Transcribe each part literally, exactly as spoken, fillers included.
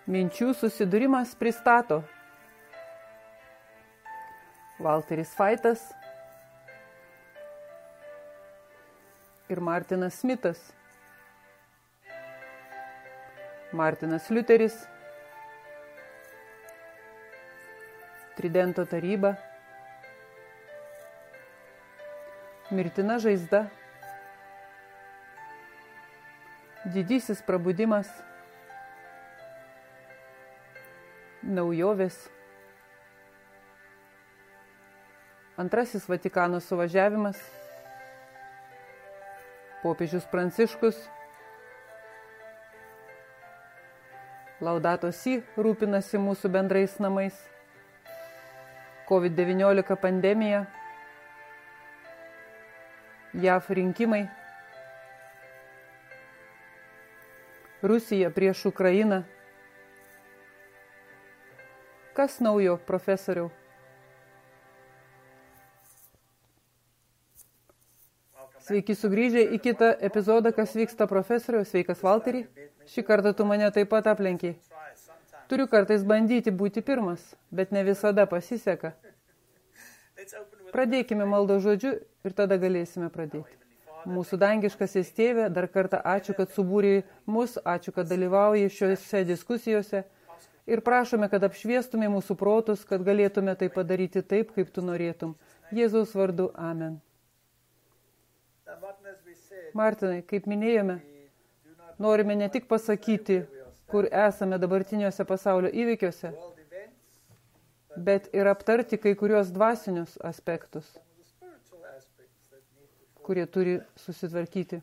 Minčių susidūrimas pristato Walteris Faitas ir Martinas Smitas. Martinas Liuteris, Tridento taryba, mirtina žaizda, didysis prabudimas, naujovės, antrasis Vatikano suvažiavimas, popiežius Pranciškus, Laudato Si rūpinasi mūsų bendrais namais, covid devyniolika pandemija, J A V rinkimai, Rusija prieš Ukrainą. Kas naujo, profesoriau? Sveiki sugrįžę į kitą epizodą, kas vyksta, profesoriau. Sveikas, Valterį. Šį kartą tu mane taip pat aplenkiai. Turiu kartais bandyti būti pirmas, bet ne visada pasiseka. Pradėkime maldo žodžiu ir tada galėsime pradėti. Mūsų dangiškasis tėve, dar kartą ačiū, kad subūrė mus, ačiū, kad dalyvauji šiose diskusijose ir prašome, kad apšviestume mūsų protus, kad galėtume tai padaryti taip, kaip tu norėtum. Jėzaus vardu, amen. Martinai, kaip minėjome, norime ne tik pasakyti, kur esame dabartiniuose pasaulio įvykiuose, bet ir aptarti kai kurios dvasinius aspektus, kurie turi susitvarkyti.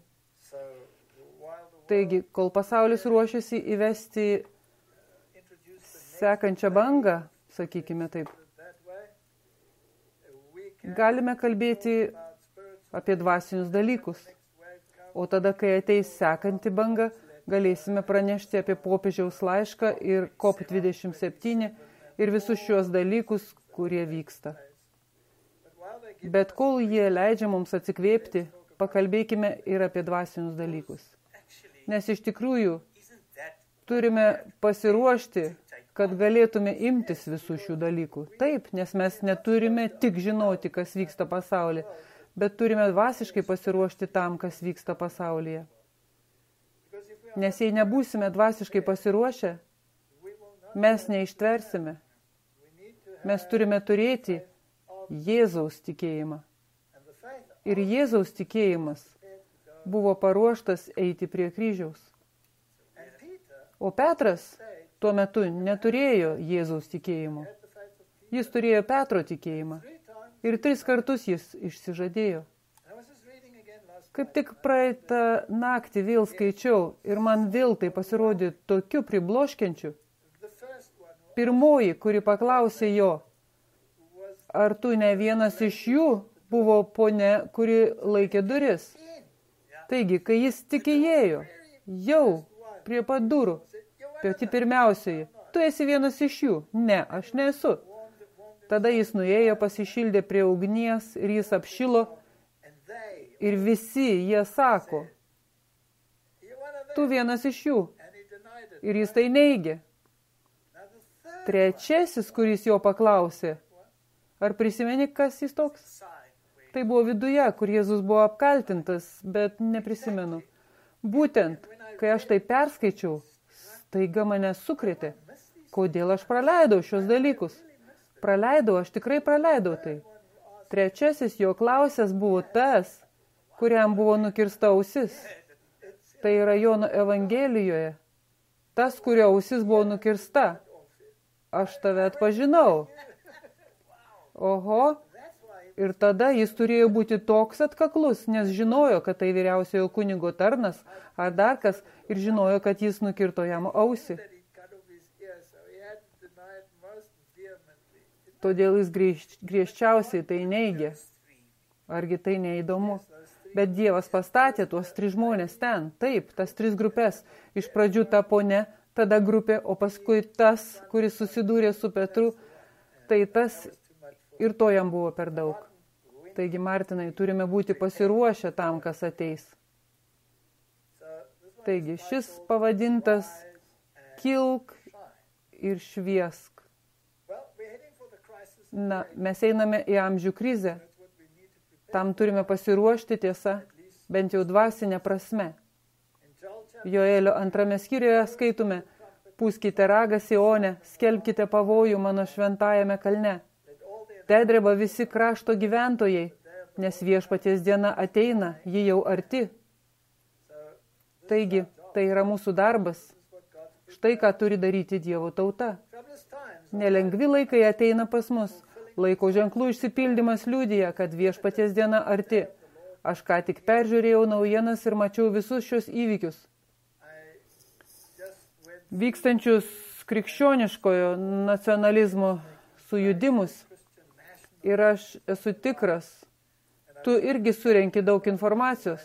Taigi, kol pasaulis ruošiasi įvesti sekančią bangą, sakykime taip, galime kalbėti apie dvasinius dalykus. O tada, kai ateis sekanti banga, galėsime pranešti apie popiežiaus laišką ir COP dvidešimt septyni ir visus šios dalykus, kurie vyksta. Bet kol jie leidžia mums atsikvėpti, pakalbėkime ir apie dvasinius dalykus. Nes iš tikrųjų turime pasiruošti, kad galėtume imtis visų šių dalykų. Taip, nes mes neturime tik žinoti, kas vyksta pasaulyje, bet turime dvasiškai pasiruošti tam, kas vyksta pasaulyje. Nes jei nebūsime dvasiškai pasiruošę, mes neištversime. Mes turime turėti Jėzaus tikėjimą. Ir Jėzaus tikėjimas buvo paruoštas eiti prie kryžiaus. O Petras tuo metu neturėjo Jėzaus tikėjimo. Jis turėjo Petro tikėjimą. Ir tris kartus jis išsižadėjo. Kaip tik praeitą naktį vėl skaičiau ir man vėl tai pasirodė tokiu pribloškiančiu. Pirmoji, kuri paklausė jo, ar tu ne vienas iš jų, buvo ponia, kuri laikė duris. Taigi, kai jis tik įėjo, jau prie pat durų, pati pirmiausiai, tu esi vienas iš jų. Ne, aš nesu. Tada jis nuėjo, pasišildė prie ugnies ir jis apšilo ir visi jie sako, tu vienas iš jų. Ir jis tai neigė. Trečiasis, kuris jo paklausė, ar prisimeni, kas jis toks? Tai buvo viduje, kur Jėzus buvo apkaltintas, bet neprisimenu. Būtent, kai aš tai perskaičiau, staiga mane sukrėtė. Kodėl aš praleidau šios dalykus? Praleidau, aš tikrai praleidau tai. Trečiasis jo klausęs buvo tas, kuriam buvo nukirsta ausis. Tai yra Jono Evangelijoje. Tas, kurio ausis buvo nukirsta. Aš tave atpažinau. Oho. Ir tada jis turėjo būti toks atkaklus, nes žinojo, kad tai vyriausiojo kunigo tarnas ar dar kas, ir žinojo, kad jis nukirto jam ausį. Todėl jis griežčiausiai tai neigė. Argi tai neįdomu? Bet Dievas pastatė tuos tris žmonės ten. Taip, tas tris grupės. Iš pradžių ta ponia, tada grupė, o paskui tas, kuris susidūrė su Petru, tai tas ir to jam buvo per daug. Taigi, Martinai, turime būti pasiruošę tam, kas ateis. Taigi, šis pavadintas kilk ir šviesk. Na, mes einame į amžių krizę. Tam turime pasiruošti, tiesa, bent jau dvasinę prasme. Joelio antrame skyriuje skaitume: pūskite ragą Sione, skelbkite pavojų mano šventajame kalne. Tedreba visi krašto gyventojai, nes viešpaties diena ateina, ji jau arti. Taigi, tai yra mūsų darbas. Štai ką turi daryti Dievo tauta. Nelengvi laikai ateina pas mus. Laiko ženklų išsipildymas liudija, kad viešpaties diena arti. Aš ką tik peržiūrėjau naujienas ir mačiau visus šios įvykius. Vykstančius krikščioniškojo nacionalizmo sujudimus. Ir aš esu tikras, tu irgi surenki daug informacijos.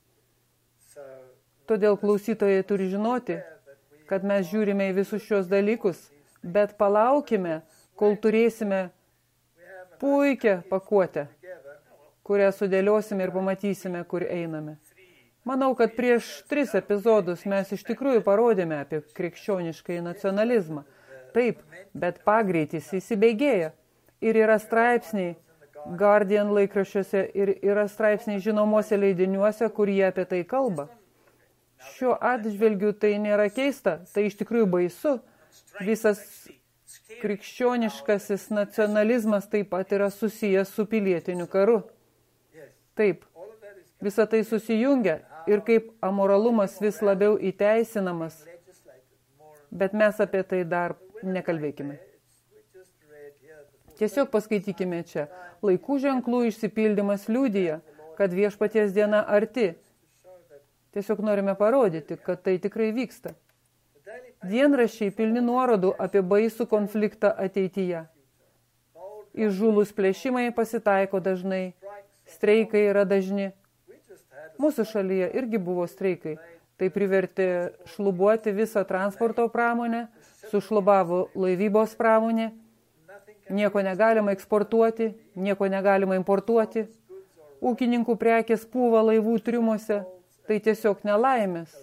Todėl klausytojai turi žinoti, kad mes žiūrime į visus šios dalykus, bet palaukime, kol turėsime puikią pakuotę, kurią sudėliosime ir pamatysime, kur einame. Manau, kad prieš tris epizodus mes iš tikrųjų parodėme apie krikščioniškai nacionalizmą. Taip, bet pagreitis įsibėgėja. Ir yra straipsniai Guardian laikraščiuose ir yra straipsniai žinomuose leidiniuose, kur jie apie tai kalba. Šiuo atžvilgiu tai nėra keista, tai iš tikrųjų baisu. Visas krikščioniškasis nacionalizmas taip pat yra susijęs su pilietiniu karu. Taip, visa tai susijungia ir kaip amoralumas vis labiau įteisinamas, bet mes apie tai dar nekalbėkime. Tiesiog paskaitykime čia. Laikų ženklų išsipildymas liudija, kad viešpaties diena arti. Tiesiog norime parodyti, kad tai tikrai vyksta. Dienraščiai pilni nuorodų apie baisų konfliktą ateityje. Įžūlus plėšimai pasitaiko dažnai. Streikai yra dažni. Mūsų šalyje irgi buvo streikai. Tai privertė šlubuoti visą transporto pramonę, sušlubavo laivybos pramonė. Nieko negalima eksportuoti, nieko negalima importuoti. Ūkininkų prekės pūva laivų triumuose. Tai tiesiog nelaimės.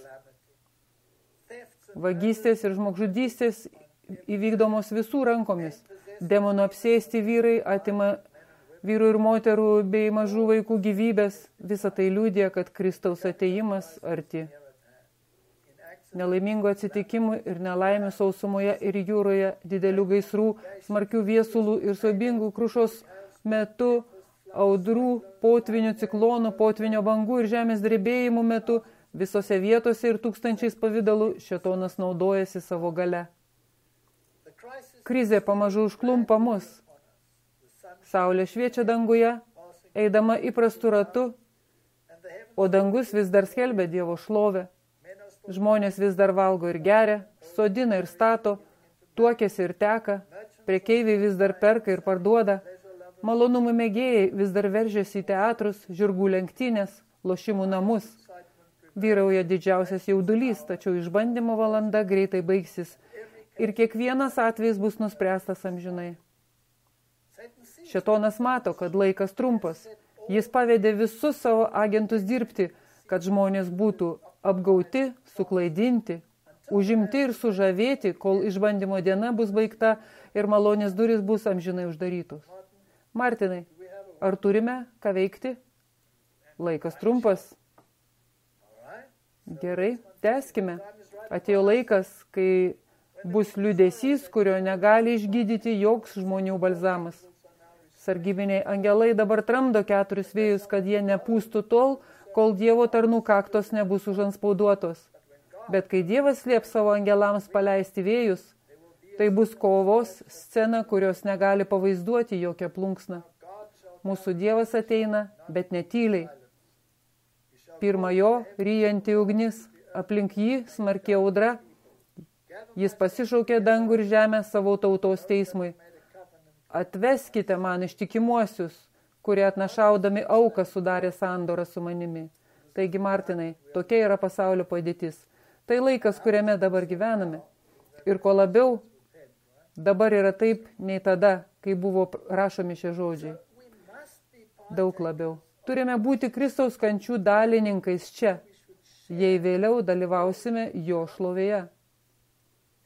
Vagystės ir žmogžudystės įvykdomos visų rankomis. Demonų apsėsti vyrai atima vyrų ir moterų bei mažų vaikų gyvybės. Visa tai liudija, kad Kristaus atėjimas arti. Nelaimingų atsitikimų ir nelaimių sausumoje ir jūroje, didelių gaisrų, smarkių viesulų ir siaubingų krušos metu, audrų, potvinių, ciklonų, potvinio bangų ir žemės drebėjimų metu, visose vietose ir tūkstančiais pavydalų šėtonas naudojasi savo gale. Krizė pamažu užklumpa mus. Saulė šviečia danguje, eidama įprastu ratu, o dangus vis dar skelbia Dievo šlovę. Žmonės vis dar valgo ir geria, sodina ir stato, tuokiasi ir teka, prekeiviai vis dar perka ir parduoda, malonumų mėgėjai vis dar veržiasi į teatrus, žirgų lenktynės, lošimų namus. Vyrauja didžiausias jaudulys, tačiau išbandymo valanda greitai baigsis ir kiekvienas atvejis bus nuspręstas amžinai. Šėtonas mato, kad laikas trumpas. Jis pavedė visus savo agentus dirbti, kad žmonės būtų apgauti, suklaidinti, užimti ir sužavėti, kol išbandymo diena bus baigta ir malonės durys bus amžinai uždarytos. Martinai, ar turime ką veikti? Laikas trumpas. Gerai, tęskime. Atėjo laikas, kai bus liūdesys, kurio negali išgydyti joks žmonių balzamas. Sargybiniai angelai dabar tramdo keturis vėjus, kad jie nepūstų tol, kol Dievo tarnų kaktos nebus užanspauduotos. Bet kai Dievas lieps savo angelams paleisti vėjus, tai bus kovos scena, kurios negali pavaizduoti jokia plunksna. Mūsų Dievas ateina, bet netyliai. Pirma jo ryjanti ugnis, aplink jį smarki audra. Jis pasišaukė dangų ir žemę savo tautos teismui. Atveskite man ištikimuosius, kurie atnašaudami auką sudarė sandorą su manimi. Taigi, Martinai, tokia yra pasaulio padėtis. Tai laikas, kuriame dabar gyvename. Ir ko labiau, dabar yra taip nei tada, kai buvo rašomi šie žodžiai. Daug labiau. Turime būti Kristaus kančių dalininkais čia, jei vėliau dalyvausime jo šlovėje.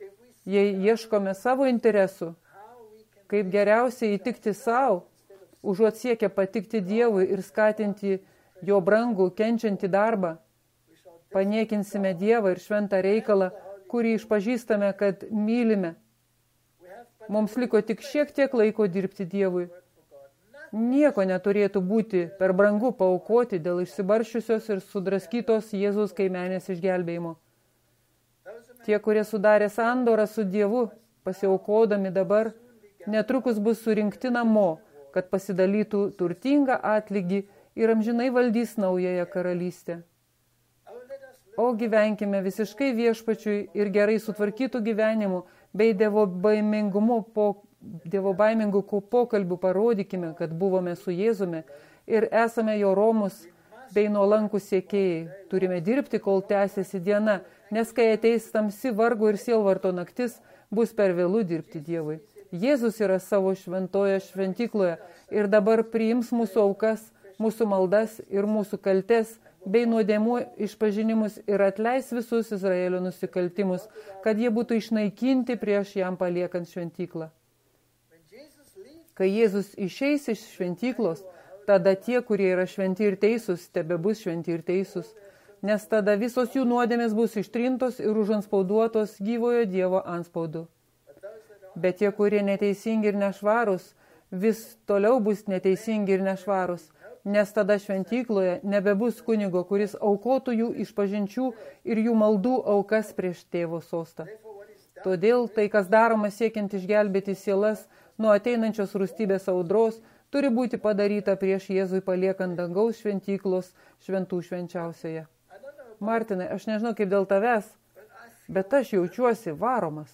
Jei ieškome savo interesų, kaip geriausiai įtikti savo, užuot siekia patikti Dievui ir skatinti jo brangų, kenčiantį darbą, paniekinsime Dievą ir šventą reikalą, kurį išpažįstame, kad mylime. Mums liko tik šiek tiek laiko dirbti Dievui. Nieko neturėtų būti per brangu paaukoti dėl išsibaršiusios ir sudraskytos Jėzaus kaimenės išgelbėjimo. Tie, kurie sudarė sandorą su Dievu, pasiaukodami dabar, netrukus bus surinkti namo, kad pasidalytų turtingą atlygį ir amžinai valdys naująją karalystę. O gyvenkime visiškai viešpačiui ir gerai sutvarkytų gyvenimu, bei dievo baimingumu po, dievo baimingų pokalbių parodykime, kad buvome su Jėzumi ir esame jo romus bei nuolankūs siekėjai. Turime dirbti, kol tęsiasi diena, nes kai ateis tamsi vargo ir sielvarto naktis, bus per vėlu dirbti Dievui. Jėzus yra savo šventoje šventykloje ir dabar priims mūsų aukas, mūsų maldas ir mūsų kaltes, bei nuodėmų išpažinimus ir atleis visus Izraelio nusikaltimus, kad jie būtų išnaikinti prieš jam paliekant šventyklą. Kai Jėzus išeis iš šventyklos, tada tie, kurie yra šventi ir teisūs, tebe bus šventi ir teisūs, nes tada visos jų nuodėmės bus ištrintos ir užantspauduotos gyvojo Dievo antspaudu. Bet tie, kurie neteisingi ir nešvarūs, vis toliau bus neteisingi ir nešvarūs, nes tada šventykloje nebebus kunigo, kuris aukotų jų išpažinčių ir jų maldų aukas prieš tėvo sostą. Todėl tai, kas daroma siekiant išgelbėti sielas nuo ateinančios rūstybės audros, turi būti padaryta prieš Jėzui paliekant dangaus šventyklos šventų švenčiausioje. Martinai, aš nežinau kaip dėl tavęs, bet aš jaučiuosi varomas.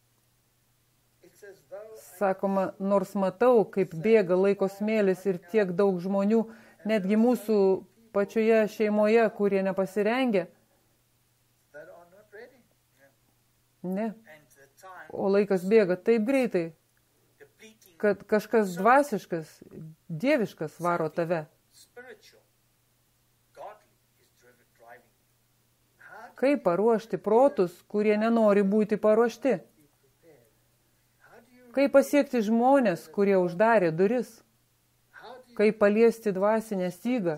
Sakoma, nors matau, kaip bėga laiko smėlis ir tiek daug žmonių, netgi mūsų pačioje šeimoje, kurie nepasirengia. Ne. O laikas bėga taip greitai, kad kažkas dvasiškas, dieviškas varo tave. Kaip paruošti protus, kurie nenori būti paruošti? Kaip pasiekti žmonės, kurie uždarė duris? Kaip paliesti dvasinę stygą?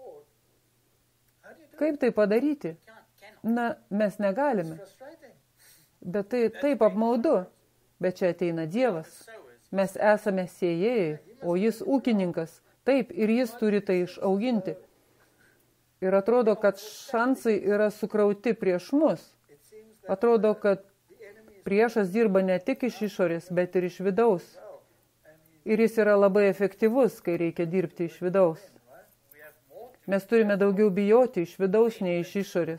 Kaip tai padaryti? Na, mes negalime. Bet tai taip apmaudu. Bet čia ateina Dievas. Mes esame sėjėjai, o jis ūkininkas. Taip, ir jis turi tai išauginti. Ir atrodo, kad šansai yra sukrauti prieš mus. Atrodo, kad priešas dirba ne tik iš išorės, bet ir iš vidaus. Ir jis yra labai efektyvus, kai reikia dirbti iš vidaus. Mes turime daugiau bijoti iš vidaus, nei iš išorės.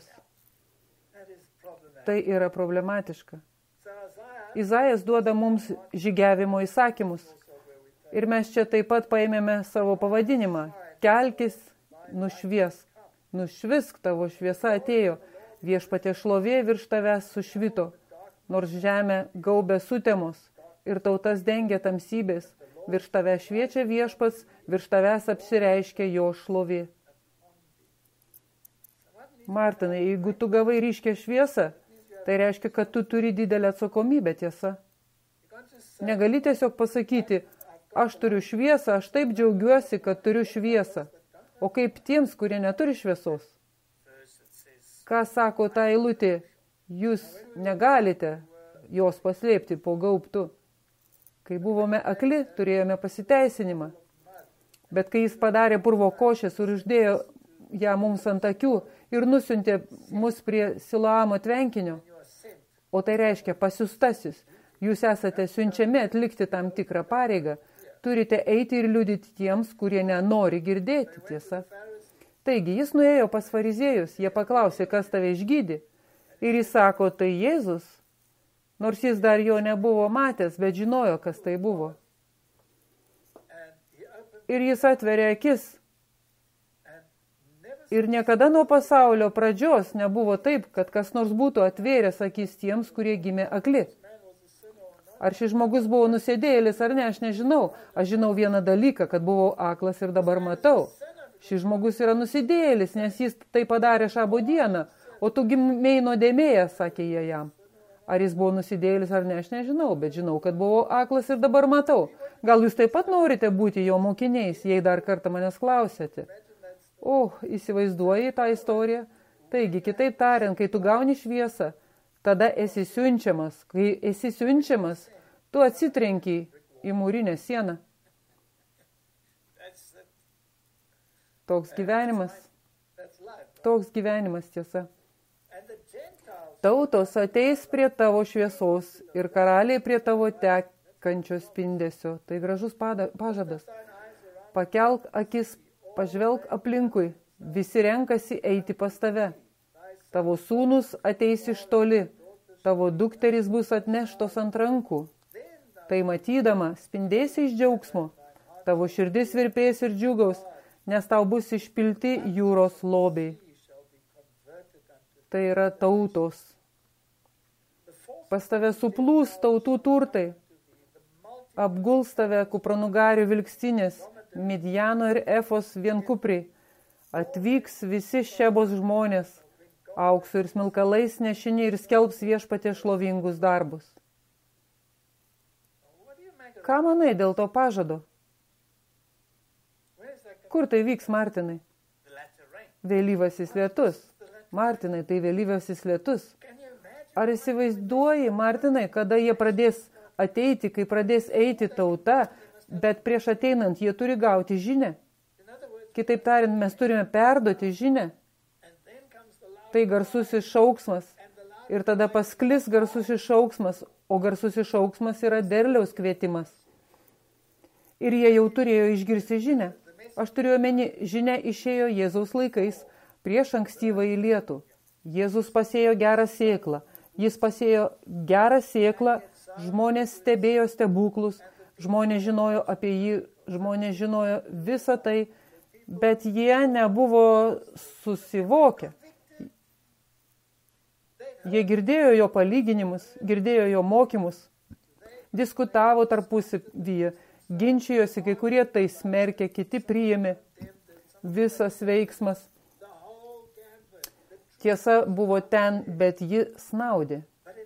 Tai yra problematiška. Izaijas duoda mums žygiavimo įsakymus. Ir mes čia taip pat paėmėme savo pavadinimą. Kelkis, nušviesk. Nušvisk, tavo šviesa atėjo. Viešpatie šlovė virš tavęs sušvito. Nors žemė gaubė sutemos ir tautas dengia tamsybės, virš tavęs šviečia viešpats, virš tavęs apsireiškia jo šlovė. Martinai, jeigu tu gavai ryškę šviesą, tai reiškia, kad tu turi didelę atsakomybę, tiesa. Negali tiesiog pasakyti, aš turiu šviesą, aš taip džiaugiuosi, kad turiu šviesą. O kaip tiems, kurie neturi šviesos? Ką sako ta eilutė? Jūs negalite jos paslėpti po gaubtu. Kai buvome akli, turėjome pasiteisinimą. Bet kai jis padarė purvo košės ir uždėjo ją mums ant akių ir nusiuntė mus prie Siloamo tvenkinio, o tai reiškia pasiustasis, jūs esate siunčiami atlikti tam tikrą pareigą, turite eiti ir liudyti tiems, kurie nenori girdėti, tiesa. Taigi, jis nuėjo pas fariziejus, jie paklausė, kas tave išgydė. Ir jis sako, tai Jėzus, nors jis dar jo nebuvo matęs, bet žinojo, kas tai buvo. Ir jis atveria akis. Ir niekada nuo pasaulio pradžios nebuvo taip, kad kas nors būtų atvėręs akis tiems, kurie gimė akli. Ar šis žmogus buvo nusidėjėlis ar ne, aš nežinau. Aš žinau vieną dalyką, kad buvau aklas ir dabar matau. Šis žmogus yra nusidėjėlis, nes jis tai padarė šabo dieną. O tu gimei nuodėmėjas, sakė jie jam. Ar jis buvo nusidėjėlis ar ne, aš nežinau, bet žinau, kad buvo aklas ir dabar matau. Gal jūs taip pat norite būti jo mokiniais, jei dar kartą manęs klausėte? O, įsivaizduoji tą istoriją? Taigi, kitaip tariant, kai tu gauni šviesą, tada esi siunčiamas. Kai esi siunčiamas, tu atsitrenki į mūrinę sieną. Toks gyvenimas. Toks gyvenimas tiesa. Tautos ateis prie tavo šviesos ir karaliai prie tavo tekančio spindesio. Tai gražus pažadas. Pakelk akis, pažvelk aplinkui. Visi renkasi eiti pas tave. Tavo sūnus ateis iš toli. Tavo dukterys bus atneštos ant rankų. Tai matydama, spindėsi iš džiaugsmo. Tavo širdis virpės ir džiugaus, nes tau bus išpilti jūros lobiai. Tai yra tautos. Pas tave suplūs tautų turtai. Apguls tave kupranugarių vilkstinės, Midjano ir Efos vienkupriai. Atvyks visi Šebos žmonės, auksu ir smilkalais nešini ir skelbs viešpatie šlovingus darbus. Ką manai dėl to pažado? Kur tai vyks, Martinai? Vėlyvasis lietus. Martinai, tai vėlyvasis lietus. Ar įsivaizduoji, Martinai, kada jie pradės ateiti, kai pradės eiti tauta, bet prieš ateinant jie turi gauti žinią? Kitaip tariant, mes turime perduoti žinią. Tai garsusis šauksmas. Ir tada pasklis garsusis šauksmas, o garsusis šauksmas yra derliaus kvietimas. Ir jie jau turėjo išgirsti žinią. Aš turiu omeny, žinia išėjo Jėzaus laikais prieš ankstyvąjį lietų. Jėzus pasėjo gerą sėklą. Jis pasėjo gerą sėklą, žmonės stebėjo stebuklus, žmonės žinojo apie jį, žmonės žinojo visą tai, bet jie nebuvo susivokę. Jie girdėjo jo palyginimus, girdėjo jo mokymus, diskutavo tarpusavyje, ginčijosi, kai kurie tai smerkė, kiti priėmė. Visas veiksmas. Tiesa buvo ten, bet ji snaudė.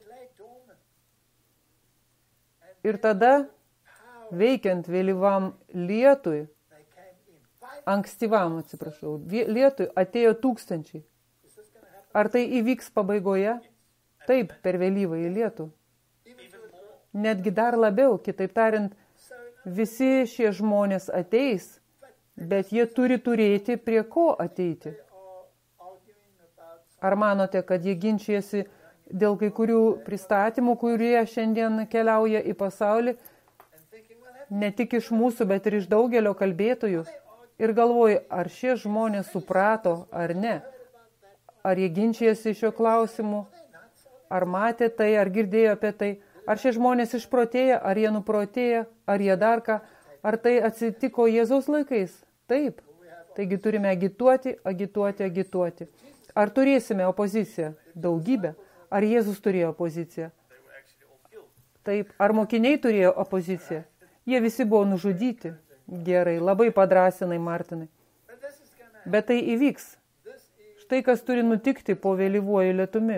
Ir tada, veikiant vėlyvam lietui, ankstyvam, atsiprašau, lietui atėjo tūkstančiai. Ar tai įvyks pabaigoje? Taip, per vėlyvąjį lietų. Netgi dar labiau, kitaip tariant, visi šie žmonės ateis, bet jie turi turėti prie ko ateiti. Ar manote, kad jie ginčijasi dėl kai kurių pristatymų, kurie šiandien keliauja į pasaulį, ne tik iš mūsų, bet ir iš daugelio kalbėtojų, ir galvoju, ar šie žmonės suprato ar ne? Ar jie ginčijasi šiuo klausimu? Ar matė tai, ar girdėjo apie tai? Ar šie žmonės išprotėja, ar jie nuprotėja, ar jie dar ką? Ar tai atsitiko Jėzaus laikais? Taip. Taigi turime agituoti, agituoti, agituoti. Ar turėsime opoziciją? Daugybę. Ar Jėzus turėjo opoziciją? Taip. Ar mokiniai turėjo opoziciją? Jie visi buvo nužudyti. Gerai, labai padrąsinai, Martinai. Bet tai įvyks. Štai kas turi nutikti po vėlyvuoju lietumi.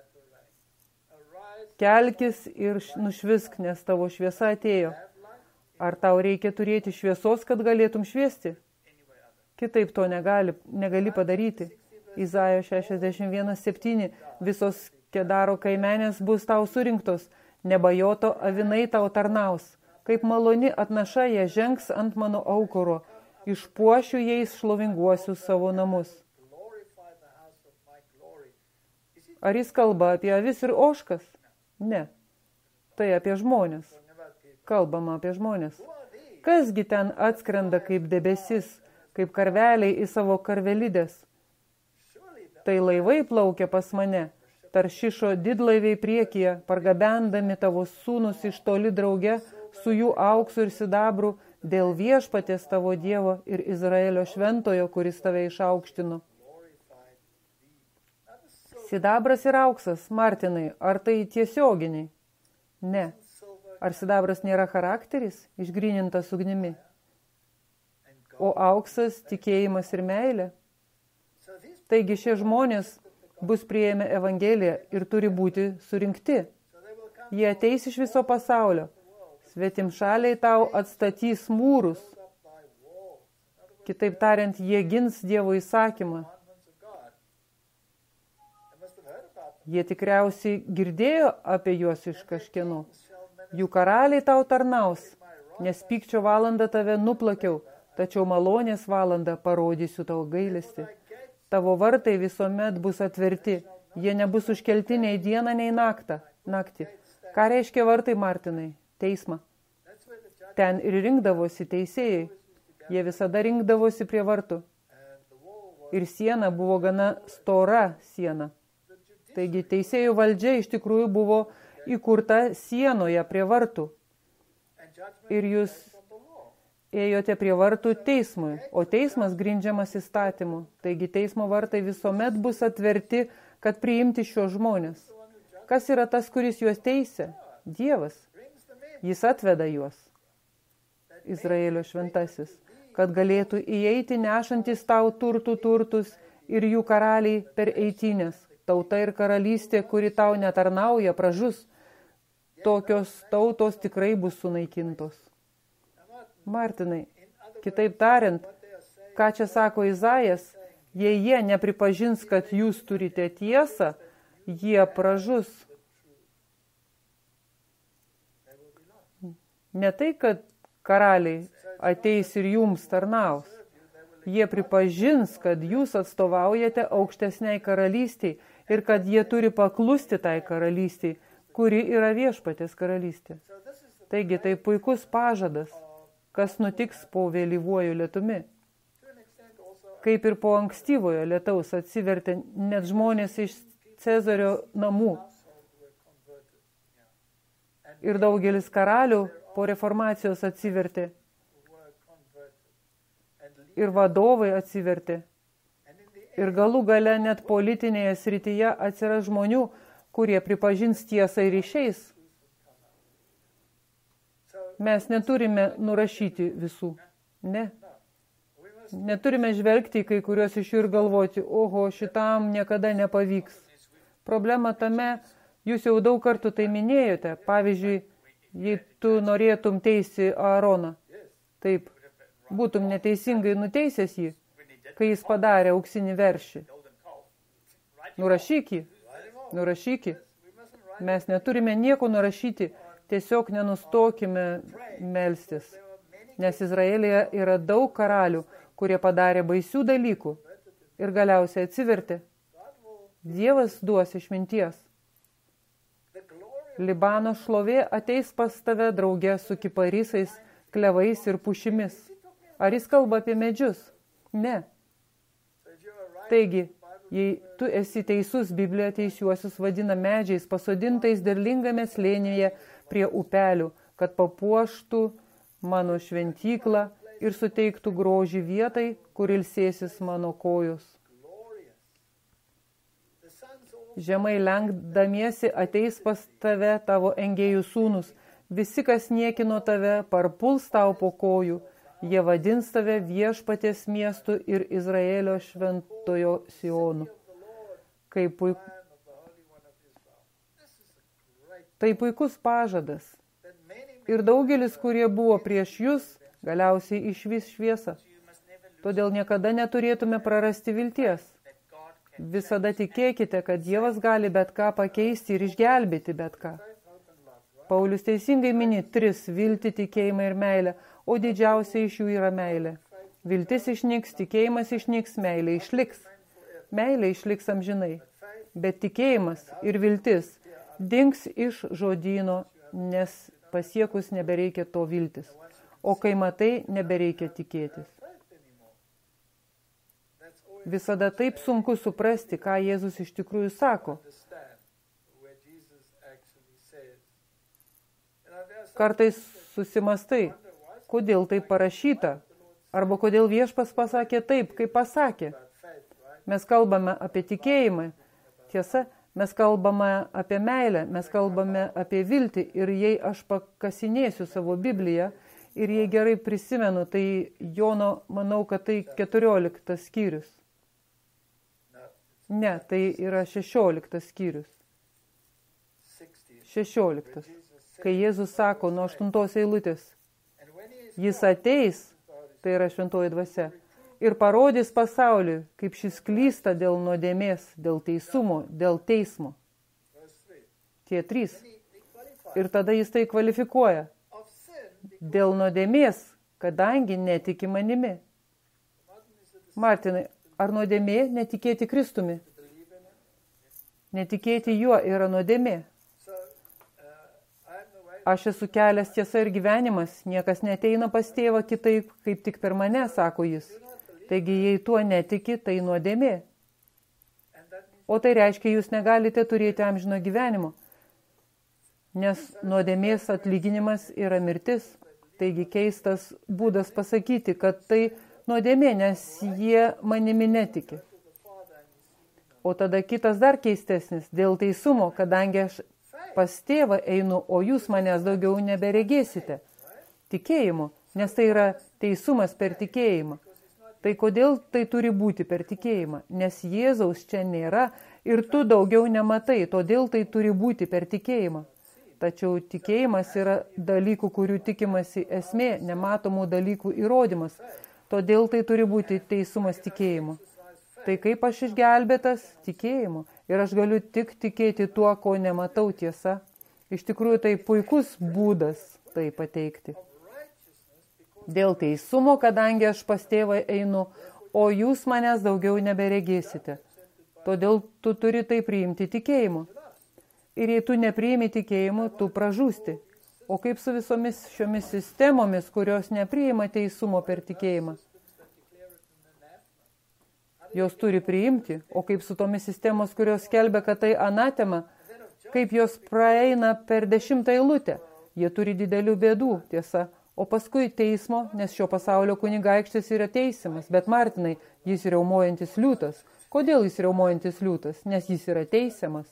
Kelkis ir nušvisk, nes tavo šviesa atėjo. Ar tau reikia turėti šviesos, kad galėtum šviesti? Kitaip to negali, negali padaryti. Izaijo šešiasdešimt vienas septyni. Visos Kedaro kaimenės bus tau surinktos. Nebajoto avinai tau tarnaus. Kaip maloni atnaša jie žengs ant mano aukuro. Išpuošiu jais šlovinguosius savo namus. Ar jis kalba apie avis ir ožkas? Ne. Tai apie žmonės. Kalbama apie žmonės. Kasgi ten atskrenda kaip debesis, kaip karveliai į savo karvelidės? Tai laivai plaukia pas mane, Taršišo didlaiviai priekyje, pargabendami tavo sūnus iš toli drauge, su jų auksu ir sidabru, dėl viešpaties tavo Dievo ir Izraelio šventojo, kuris tave išaukštino. Sidabras ir auksas, Martinai, ar tai tiesioginiai? Ne. Ar sidabras nėra charakteris, išgrynintas ugnimi? O auksas, tikėjimas ir meilė? Taigi šie žmonės bus priėmę Evangeliją ir turi būti surinkti. Jie ateis iš viso pasaulio. Svetimšaliai tau atstatys mūrus. Kitaip tariant, jie gins Dievo įsakymą. Jie tikriausiai girdėjo apie juos iš kažkieno. Jų karaliai tau tarnaus, nes pykčio valandą tave nuplakiau, tačiau malonės valandą parodysiu tau gailestį. Tavo vartai visuomet bus atverti, jie nebus užkelti nei dieną, nei naktą, naktį. Ką reiškia vartai, Martinai? Teismą. Ten ir rinkdavosi teisėjai. Jie visada rinkdavosi prie vartų. Ir siena buvo gana stora siena. Taigi teisėjų valdžia iš tikrųjų buvo įkurta sienoje prie vartų. Ir jūs ėjote prie vartų teismui, o teismas grindžiamas įstatymu. Taigi teismo vartai visuomet bus atverti, kad priimti šios žmonės. Kas yra tas, kuris juos teisia? Dievas. Jis atveda juos. Izraelio šventasis, kad galėtų įeiti nešantis tau turtų turtus ir jų karaliai per eitynės. Tauta ir karalystė, kuri tau netarnauja, pražus. Tokios tautos tikrai bus sunaikintos. Martinai, kitaip tariant, ką čia sako Izaijas, jei jie nepripažins, kad jūs turite tiesą, jie pražus. Ne tai, kad karaliai ateis ir jums tarnaus. Jie pripažins, kad jūs atstovaujate aukštesniai karalystiai ir kad jie turi paklusti tai karalystiai, kuri yra viešpatės karalystė. Taigi tai puikus pažadas, kas nutiks po vėlyvuoju lietumi. Kaip ir po ankstyvojo lietaus atsivertė net žmonės iš Cezario namų. Ir daugelis karalių po reformacijos atsivertė. Ir vadovai atsivertė. Ir galų gale net politinėje srityje atsiras žmonių, kurie pripažins tiesą ir išeis. Mes neturime nurašyti visų. Ne. Neturime žvelgti į kai kurios iš jų ir galvoti, oho, šitam niekada nepavyks. Problema tame, jūs jau daug kartų tai minėjote. Pavyzdžiui, jei tu norėtum teisti Aaroną, taip, būtum neteisingai nuteisęs jį, kai jis padarė auksinį veršį. Nurašyk jį, nurašyk jį. Mes neturime nieko nurašyti, tiesiog nenustokime melstis. Nes Izraelyje yra daug karalių, kurie padarė baisių dalykų ir galiausiai atsivertė. Dievas duos išminties. Libano šlovė ateis pas tave drauge su kiparisais, klevais ir pušimis. Ar jis kalba apie medžius? Ne. Taigi, jei tu esi teisus, Biblija teisiuosius vadina medžiais pasodintais derlingame slėnyje prie upelių, kad papuoštų mano šventyklą ir suteiktų grožį vietai, kur ilsėsis mano kojos. Žemai lenkdamiesi ateis pas tave tavo engėjų sūnus. Visi, kas niekino tave, parpuls tau po kojų. Jie vadins tave viešpaties miestu ir Izraelio šventojo Sionu. Kaip puik... Tai puikus pažadas. Ir daugelis, kurie buvo prieš jūs, galiausiai išvys šviesą. Todėl niekada neturėtume prarasti vilties. Visada tikėkite, kad Dievas gali bet ką pakeisti ir išgelbėti bet ką. Paulius teisingai mini tris – viltį, tikėjimą ir meilę, o didžiausia iš jų yra meilė. Viltis išnyks, tikėjimas išnyks, meilė išliks. Meilė išliks amžinai, bet tikėjimas ir viltis dings iš žodyno, nes pasiekus nebereikia to viltis, o kai matai, nebereikia tikėtis. Visada taip sunku suprasti, ką Jėzus iš tikrųjų sako. Kartais susimastai, kodėl tai parašyta, arba kodėl viešpas pasakė taip, kaip pasakė. Mes kalbame apie tikėjimą, tiesa, mes kalbame apie meilę, mes kalbame apie viltį ir jei aš pakasinėsiu savo Bibliją ir jei gerai prisimenu, tai Jono, manau, kad tai keturioliktas skyrius. Ne, tai yra šešioliktas skyrius. šešioliktas. Kai Jėzus sako nuo aštuntos eilutės, jis ateis, tai yra šventoji dvasia, ir parodys pasauliui, kaip šis klysta dėl nuodėmės, dėl teisumo, dėl teismo. Tie trys. Ir tada jis tai kvalifikuoja. Dėl nuodėmės, kadangi netiki manimi. Martinai, ar nuodėmė netikėti Kristumi? Netikėti juo yra nuodėmė. Aš esu kelias, tiesa ir gyvenimas, niekas neteina pas tėvą kitaip, kaip tik per mane, sako jis. Taigi, jei tuo netiki, tai nuodėmė. O tai reiškia, jūs negalite turėti amžino gyvenimo, nes nuodėmės atlyginimas yra mirtis. Taigi keistas būdas pasakyti, kad tai nuodėmė, nes jie manimi netiki. O tada kitas dar keistesnis, dėl teisumo, kadangi aš pas tėvą einu, o jūs manęs daugiau neberegėsite. Tikėjimu, nes tai yra teisumas per tikėjimą. Tai kodėl tai turi būti per tikėjimą? Nes Jėzaus čia nėra ir tu daugiau nematai, todėl tai turi būti per tikėjimą. Tačiau tikėjimas yra dalykų, kurių tikimasi esmė, nematomų dalykų įrodymas. Todėl tai turi būti teisumas tikėjimu. Tai kaip aš išgelbėtas? Tikėjimu. Ir aš galiu tik tikėti tuo, ko nematau, tiesa. Iš tikrųjų, tai puikus būdas tai pateikti. Dėl teisumo, kadangi aš pas tėvą einu, o jūs manęs daugiau neberegėsite. Todėl tu turi tai priimti tikėjimu. Ir jei tu nepriimi tikėjimu, tu pražūsti. O kaip su visomis šiomis sistemomis, kurios nepriima teisumo per tikėjimą? Jos turi priimti. O kaip su tomis sistemos, kurios skelbia, kad tai anatema, kaip jos praeina per dešimtą eilutę? Jie turi didelių bėdų, tiesa. O paskui teismo, nes šio pasaulio kunigaikštis yra teisiamas. Bet Martinai, jis riaumojantis liūtas. Kodėl jis riaumojantis liūtas? Nes jis yra teisiamas.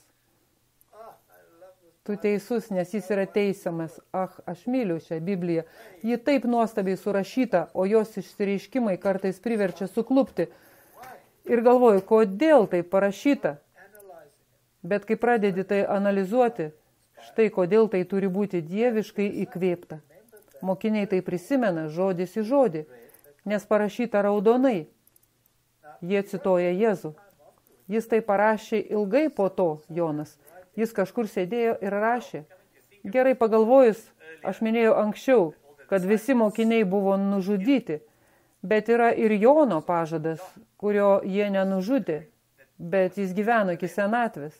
Tu teisus, nes jis yra teisiamas. Ach, aš myliu šią Bibliją. Ji taip nuostabiai surašyta, o jos išsireiškimai kartais priverčia suklupti. Ir galvoju, kodėl tai parašyta. Bet kai pradedi tai analizuoti, štai kodėl tai turi būti dieviškai įkvėpta. Mokiniai tai prisimena žodis į žodį, nes parašyta raudonai. Jie cituoja Jėzų. Jis tai parašė ilgai po to, Jonas. Jis kažkur sėdėjo ir rašė. Gerai pagalvojus, aš minėjau anksčiau, kad visi mokiniai buvo nužudyti, bet yra ir Jono pažadas, kurio jie nenužudė, bet jis gyveno iki senatvės.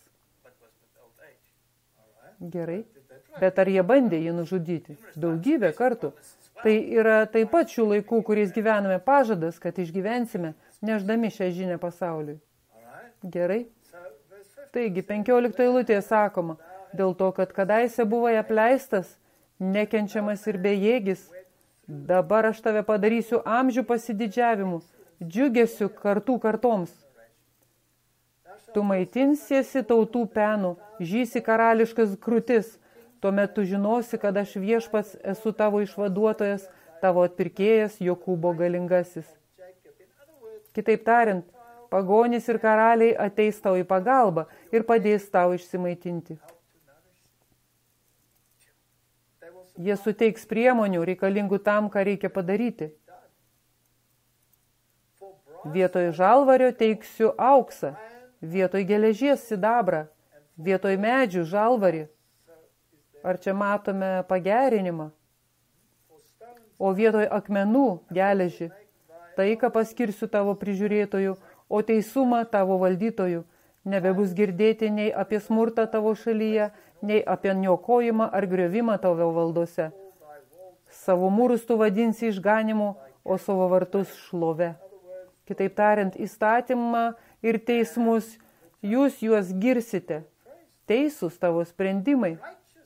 Gerai. Bet ar jie bandė jį nužudyti? Daugybę kartų. Tai yra taip pat šių laikų, kuriais gyvename pažadas, kad išgyvensime, nešdami šią žinią pasauliui. Gerai? Taigi, penkioliktoje eilutėje sakoma, dėl to, kad kadaise buvai apleistas, nekenčiamas ir bejėgis, dabar aš tave padarysiu amžių pasididžiavimu, džiugesiu kartų kartoms. Tu maitinsiesi tautų penų, žysi karališkas krūtis, tuomet tu žinosi, kad aš viešpats esu tavo išvaduotojas, tavo atpirkėjas, Jokūbo galingasis. Kitaip tariant, pagonys ir karaliai ateis tau į pagalbą ir padės tau išsimaitinti. Jie suteiks priemonių reikalingų tam, ką reikia padaryti. Vietoj žalvario teiksiu auksą, vietoj geležies sidabrą, vietoj medžių žalvarį. Ar čia matome pagerinimą? O vietoj akmenų geležį, taiką paskirsiu tavo prižiūrėtojų, o teisumą tavo valdytojų. Nebebus girdėti nei apie smurtą tavo šalyje, nei apie niokojimą ar griovimą tavo valdose. Savo mūrus tu vadinsi išganimu, o savo vartus šlove. Kitaip tariant, įstatymą ir teismus, jūs juos girsite. Teisūs tavo sprendimai.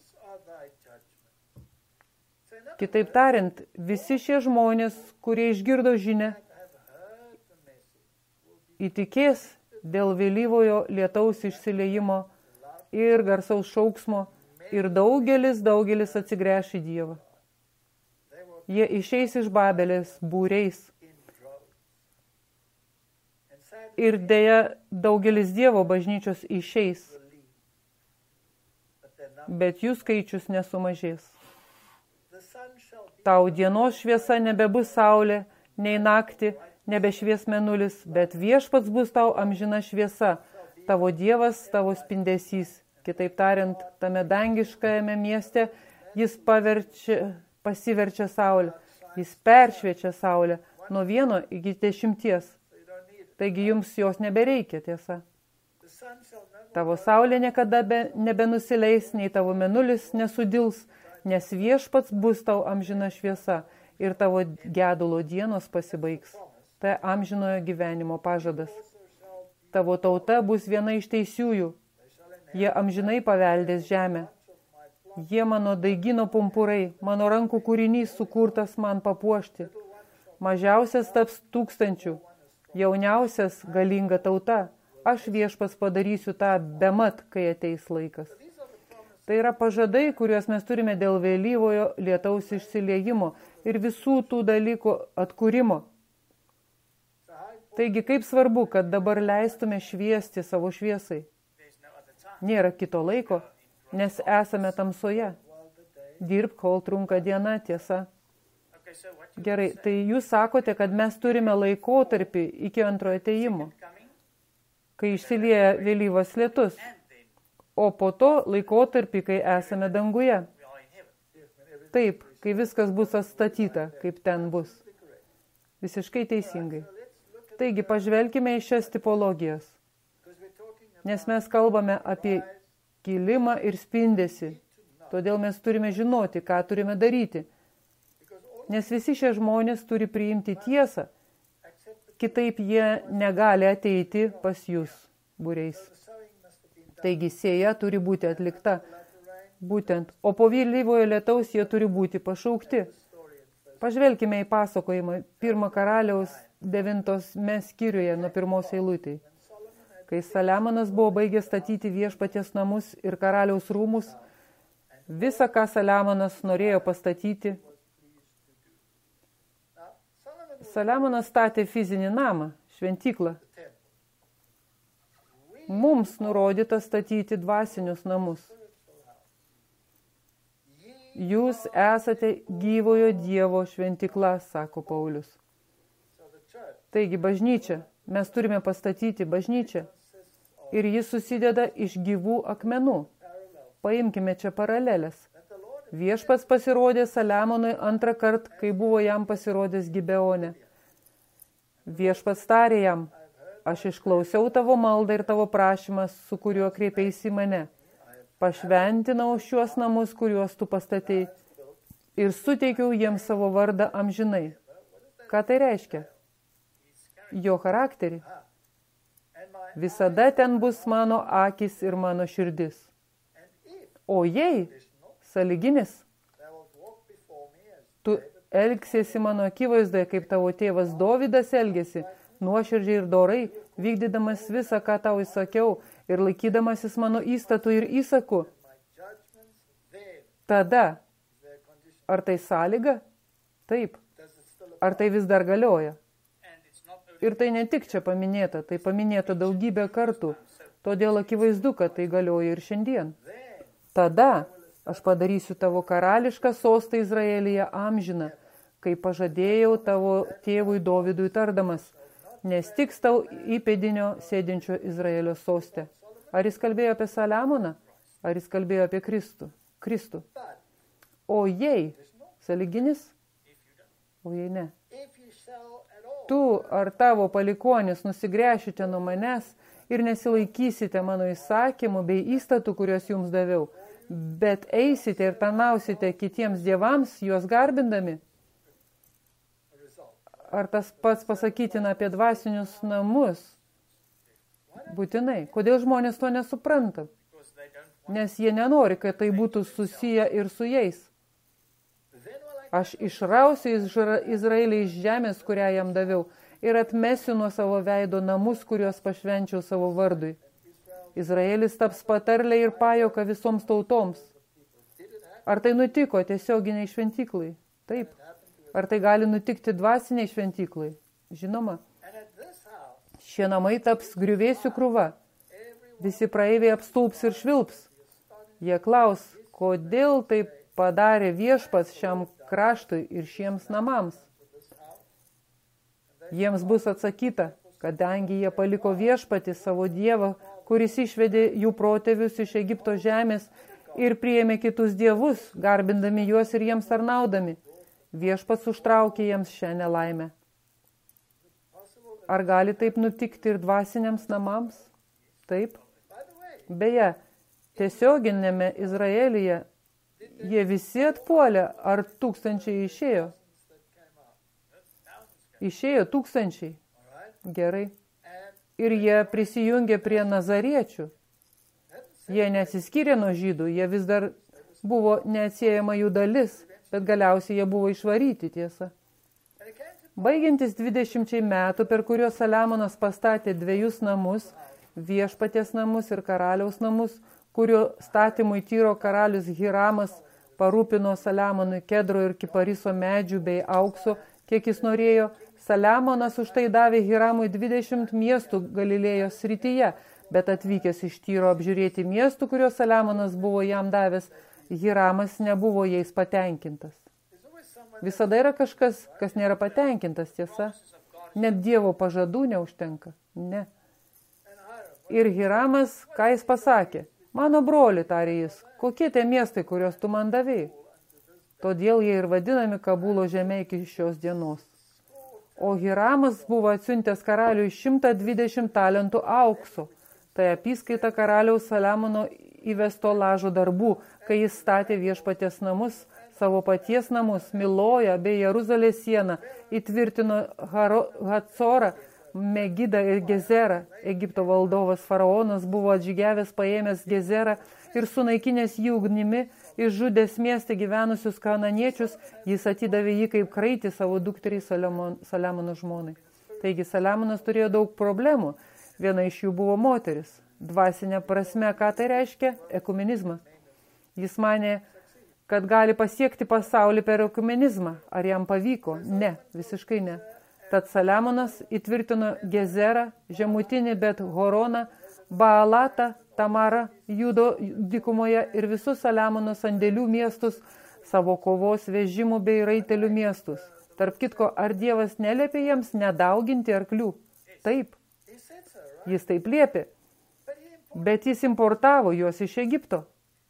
Kitaip tariant, visi šie žmonės, kurie išgirdo žinią, įtikės dėl vėlyvojo lietaus išsiliejimo ir garsaus šauksmo ir daugelis, daugelis atsigręš į Dievą. Jie išeis iš Babelės būriais. Ir deja, daugelis Dievo bažnyčios išeis. bet jų skaičius nesumažės. Tau dienos šviesa nebebus saulė, nei naktį, nebešvies mėnulis, bet viešpats bus tau amžina šviesa, tavo Dievas, tavo spindesys. Kitaip tariant, tame dangiškajame mieste jis paverčia, pasiverčia saulę, jis peršviečia saulę nuo vieno iki dešimties. Taigi jums jos nebereikia, tiesa. Tavo saulė niekada be, nebenusileis, nei tavo mėnulis nesudils, nes viešpats bus tau amžina šviesa ir tavo gedulo dienos pasibaigs. Tai amžinojo gyvenimo pažadas. Tavo tauta bus viena iš teisiųjų. Jie amžinai paveldės žemę. Jie mano daigino pumpurai, mano rankų kūrinys sukurtas man papuošti. Mažiausias taps tūkstančių, jauniausias galinga tauta. Aš viešpats padarysiu tą bemat, kai ateis laikas. Tai yra pažadai, kuriuos mes turime dėl vėlyvojo lietaus išsiliejimo ir visų tų dalykų atkūrimo. Taigi, kaip svarbu, kad dabar leistume šviesti savo šviesai. Nėra kito laiko, nes esame tamsoje. Dirb, kol trunka diena, tiesa. Gerai, tai jūs sakote, kad mes turime laikotarpį iki antrojo atėjimo, kai išsilieja vėlyvas lietus, o po to laikotarpį, kai esame danguje. Taip, kai viskas bus atstatyta, kaip ten bus. Visiškai teisingai. Taigi, pažvelkime į šias tipologijas, nes mes kalbame apie kilimą ir spindesį. Todėl mes turime žinoti, ką turime daryti. Nes visi šie žmonės turi priimti tiesą, kitaip jie negali ateiti pas jūs būriais. Taigi, sėja turi būti atlikta. Būtent, o po vėlyvojo lietaus jie turi būti pašaukti. Pažvelkime į pasakojimą pirmą karaliaus devintos mes skyriuje nuo pirmos eilutės. Kai Saliamonas buvo baigęs statyti viešpaties namus ir karaliaus rūmus, visą, ką Saliamonas norėjo pastatyti, Saliamonas statė fizinį namą, šventyklą. Mums nurodyta statyti dvasinius namus. Jūs esate gyvojo Dievo šventykla, sako Paulius. Taigi, bažnyčia, mes turime pastatyti bažnyčią ir jis susideda iš gyvų akmenų. Paimkime čia paralelės. Viešpats pasirodė Saliamonui antrą kartą, kai buvo jam pasirodęs Gibeone. Viešpats tarė jam, aš išklausiau tavo maldą ir tavo prašymą, su kuriuo kreipeisi mane. Pašventinau šiuos namus, kuriuos tu pastatei, ir suteikiau jiems savo vardą amžinai. Ką tai reiškia? Jo charakterį. Visada ten bus mano akis ir mano širdis. O jei, sąlyginis, tu elgsiesi mano akivaizdoje, kaip tavo tėvas Dovydas elgėsi, nuoširdžiai ir dorai, vykdydamas visą, ką tau įsakiau, ir laikydamasis mano įstatų ir įsakų. Tada, ar tai sąlyga? Taip. Ar tai vis dar galioja? Ir tai ne tik čia paminėta, tai paminėta daugybę kartų, todėl akivaizdu, kad tai galioja ir šiandien. Tada aš padarysiu tavo karališką sostą Izraelyje amžiną, kai pažadėjau tavo tėvui Dovydui tardamas, nes tiks tau įpėdinio sėdinčio Izraelio soste. Ar jis kalbėjo apie Saliamoną? Ar jis kalbėjo apie Kristų? Kristų. O jei, sąlyginis? O jei ne. Tu ar tavo palikonis nusigręšite nuo manęs ir nesilaikysite mano įsakymų bei įstatų, kuriuos jums daviau, bet eisite ir tarnausite kitiems dievams, juos garbindami. Ar tas pats pasakytina apie dvasinius namus? Būtinai. Kodėl žmonės to nesupranta? Nes jie nenori, kad tai būtų susiję ir su jais. Aš išrausiu Izraelį iš žemės, kurią jam daviau, ir atmesiu nuo savo veido namus, kuriuos pašvenčiau savo vardui. Izraelis taps patarlė ir pajoka visoms tautoms. Ar tai nutiko tiesioginiai šventyklai? Taip. Ar tai gali nutikti dvasiniai šventyklai? Žinoma. Šie namai taps griuvėsių krūva. Visi praeiviai apstulps ir švilps. Jie klaus, kodėl taip padarė viešpats šiam kraštui ir šiems namams. Jiems bus atsakyta, kadangi jie paliko viešpatį savo dievą, kuris išvedė jų protėvius iš Egipto žemės ir priėmė kitus dievus, garbindami juos ir jiems tarnaudami. Viešpats užtraukė jiems šią nelaimę. Ar gali taip nutikti ir dvasiniams namams? Taip. Beje, tiesioginėme Izraelyje jie visi atpuolė, ar tūkstančiai išėjo? Išėjo tūkstančiai. Gerai. Ir jie prisijungė prie nazariečių. Jie nesiskyrė nuo žydų, jie vis dar buvo neatsiejama jų dalis, bet galiausiai jie buvo išvaryti, tiesa. Baigiantis dvidešimčiai metų, per kuriuos Saliamonas pastatė dviejus namus, viešpaties namus ir karaliaus namus, kurio statymui Tyro karalius Hiramas parūpino Saliamonui kedro ir kipariso medžių bei aukso, kiek jis norėjo. Saliamonas už tai davė Hiramui dvidešimt miestų Galilėjos srityje, bet atvykęs iš Tyro apžiūrėti miestų, kuriuos Saliamonas buvo jam davęs, Hiramas nebuvo jais patenkintas. Visada yra kažkas, kas nėra patenkintas, tiesa. Net Dievo pažadų neužtenka. Ne. Ir Hiramas, ką jis pasakė? Mano broli, tarė jis, kokie tie miestai, kuriuos tu man davėjai? Todėl jie ir vadinami Kabulo žemė iki šios dienos. O Hiramas buvo atsiuntęs karaliui šimtą dvidešimt talentų aukso. Tai apyskaita karaliaus Saliamono įvesto lažo darbų, kai jis statė viešpaties namus, savo paties namus, Miloją bei Jeruzalės sieną, įtvirtino Hatsorą, Megidą ir Gezerą. Egipto valdovas faraonas buvo atžygiavęs paėmęs Gezerą ir sunaikinęs jį ugnimi, išžudęs mieste gyvenusius kananiečius, jis atidavė jį kaip kraitį savo dukteriai Saliamono žmonai. Taigi Saliamonas turėjo daug problemų, viena iš jų buvo moteris. Dvasinė prasme, ką tai reiškia? Ekumenizmas. Jis manė, kad gali pasiekti pasaulį per ekumenizmą. Ar jam pavyko? Ne, visiškai ne. Tad Saliamonas įtvirtino Gezerą, žemutinį Bet Horoną, Baalatą, Tamarą, Judo dykumoje ir visus Saliamono sandėlių miestus, savo kovos vežimų bei raitelių miestus. Tarp kitko, ar Dievas neliepė jiems nedauginti arklių? Taip. Jis taip liepė. Bet jis importavo juos iš Egipto.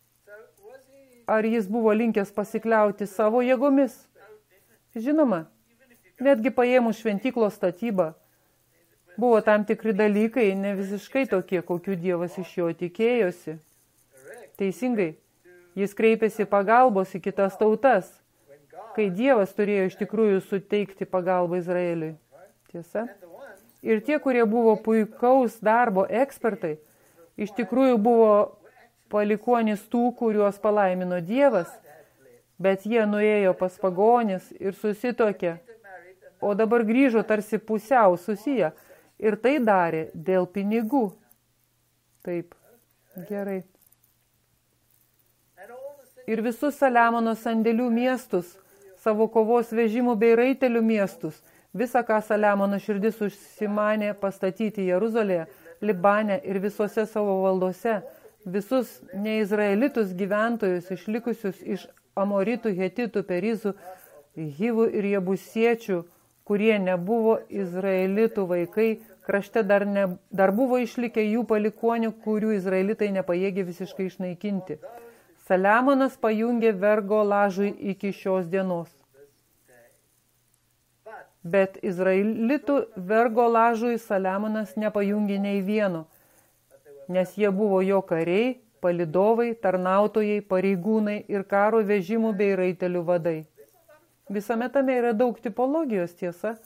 Ar jis buvo linkęs pasikliauti savo jėgomis? Žinoma, netgi paėmus šventyklos statybą, buvo tam tikri dalykai, ne visiškai tokie, kokių Dievas iš jo tikėjosi. Teisingai, jis kreipėsi pagalbos į kitas tautas, kai Dievas turėjo iš tikrųjų suteikti pagalbą Izraeliui. Tiesa? Ir tie, kurie buvo puikaus darbo ekspertai, iš tikrųjų buvo palikuonis tų, kuriuos palaimino Dievas, bet jie nuėjo pas pagonis ir susitokė, o dabar grįžo tarsi pusiau susiję ir tai darė dėl pinigų. Taip, gerai. Ir visus Saliamono sandėlių miestus, savo kovos vežimų bei raitelių miestus, visą, ką Saliamono širdis užsimanė pastatyti Jeruzalėje, Libane ir visose savo valdose, visus neizraelitus gyventojus išlikusius iš Amoritų, Hetitų, Perizų, Hivų ir Jebusiečių, kurie nebuvo izraelitų vaikai, krašte dar, ne, dar buvo išlikę jų palikonių, kurių izraelitai nepajėgė visiškai išnaikinti. Saliamonas pajungė vergo lažui iki šios dienos. Bet izraelitų vergo lažui Saliamonas nepajungė nei vieno, nes jie buvo jo kariai, palidovai, tarnautojai, pareigūnai ir karo vežimų bei raitelių vadai. Visame tame yra daug tipologijos, tiesa.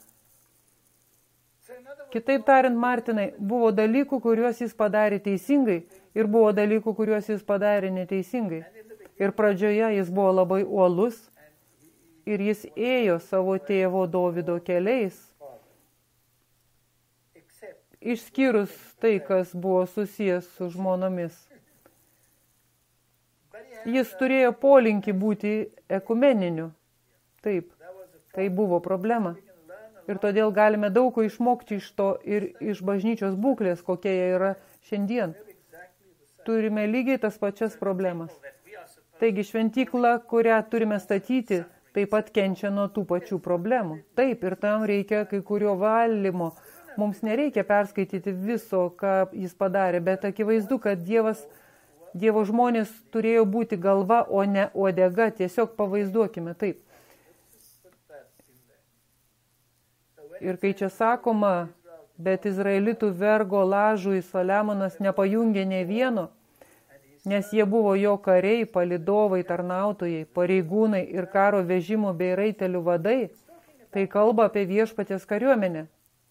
Kitaip tariant, Martinai, buvo dalykų, kuriuos jis padarė teisingai ir buvo dalykų, kuriuos jis padarė neteisingai. Ir pradžioje jis buvo labai uolus ir jis ėjo savo tėvo Dovydo keliais, išskyrus tai, kas buvo susijęs su žmonomis. Jis turėjo polinkį būti ekumeniniu. Taip, tai buvo problema. Ir todėl galime daug ko išmokti iš to ir iš bažnyčios būklės, kokia jie yra šiandien. turime lygiai tas pačias problemas. Taigi šventykla, kurią turime statyti, taip pat kenčia nuo tų pačių problemų. Taip, ir tam reikia kai kurio valymo. Mums nereikia perskaityti viso, ką jis padarė, bet akivaizdu, kad Dievas, Dievo žmonės turėjo būti galva, o ne uodega. Tiesiog pavaizduokime taip. Ir kai čia sakoma, bet Izraelitų vergo lažui Saliamonas nepajungė ne vieno, nes jie buvo jo kariai, palidovai, tarnautojai, pareigūnai ir karo vežimų bei raitelių vadai, tai kalba apie viešpaties kariuomenę.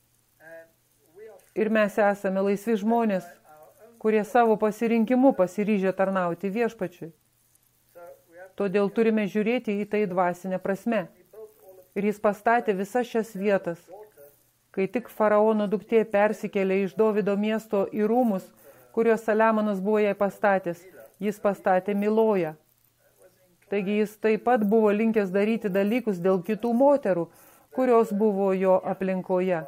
Ir mes esame laisvi žmonės, kurie savo pasirinkimu pasiryžę tarnauti viešpačiui. Todėl turime žiūrėti į tai dvasinę prasme. Ir jis pastatė visas šias vietas. Kai tik faraono duktė persikėlė iš Dovido miesto į rūmus, kurios Saliamonas buvo jai pastatęs, jis pastatė Miloją. Taigi jis taip pat buvo linkęs daryti dalykus dėl kitų moterų, kurios buvo jo aplinkoje.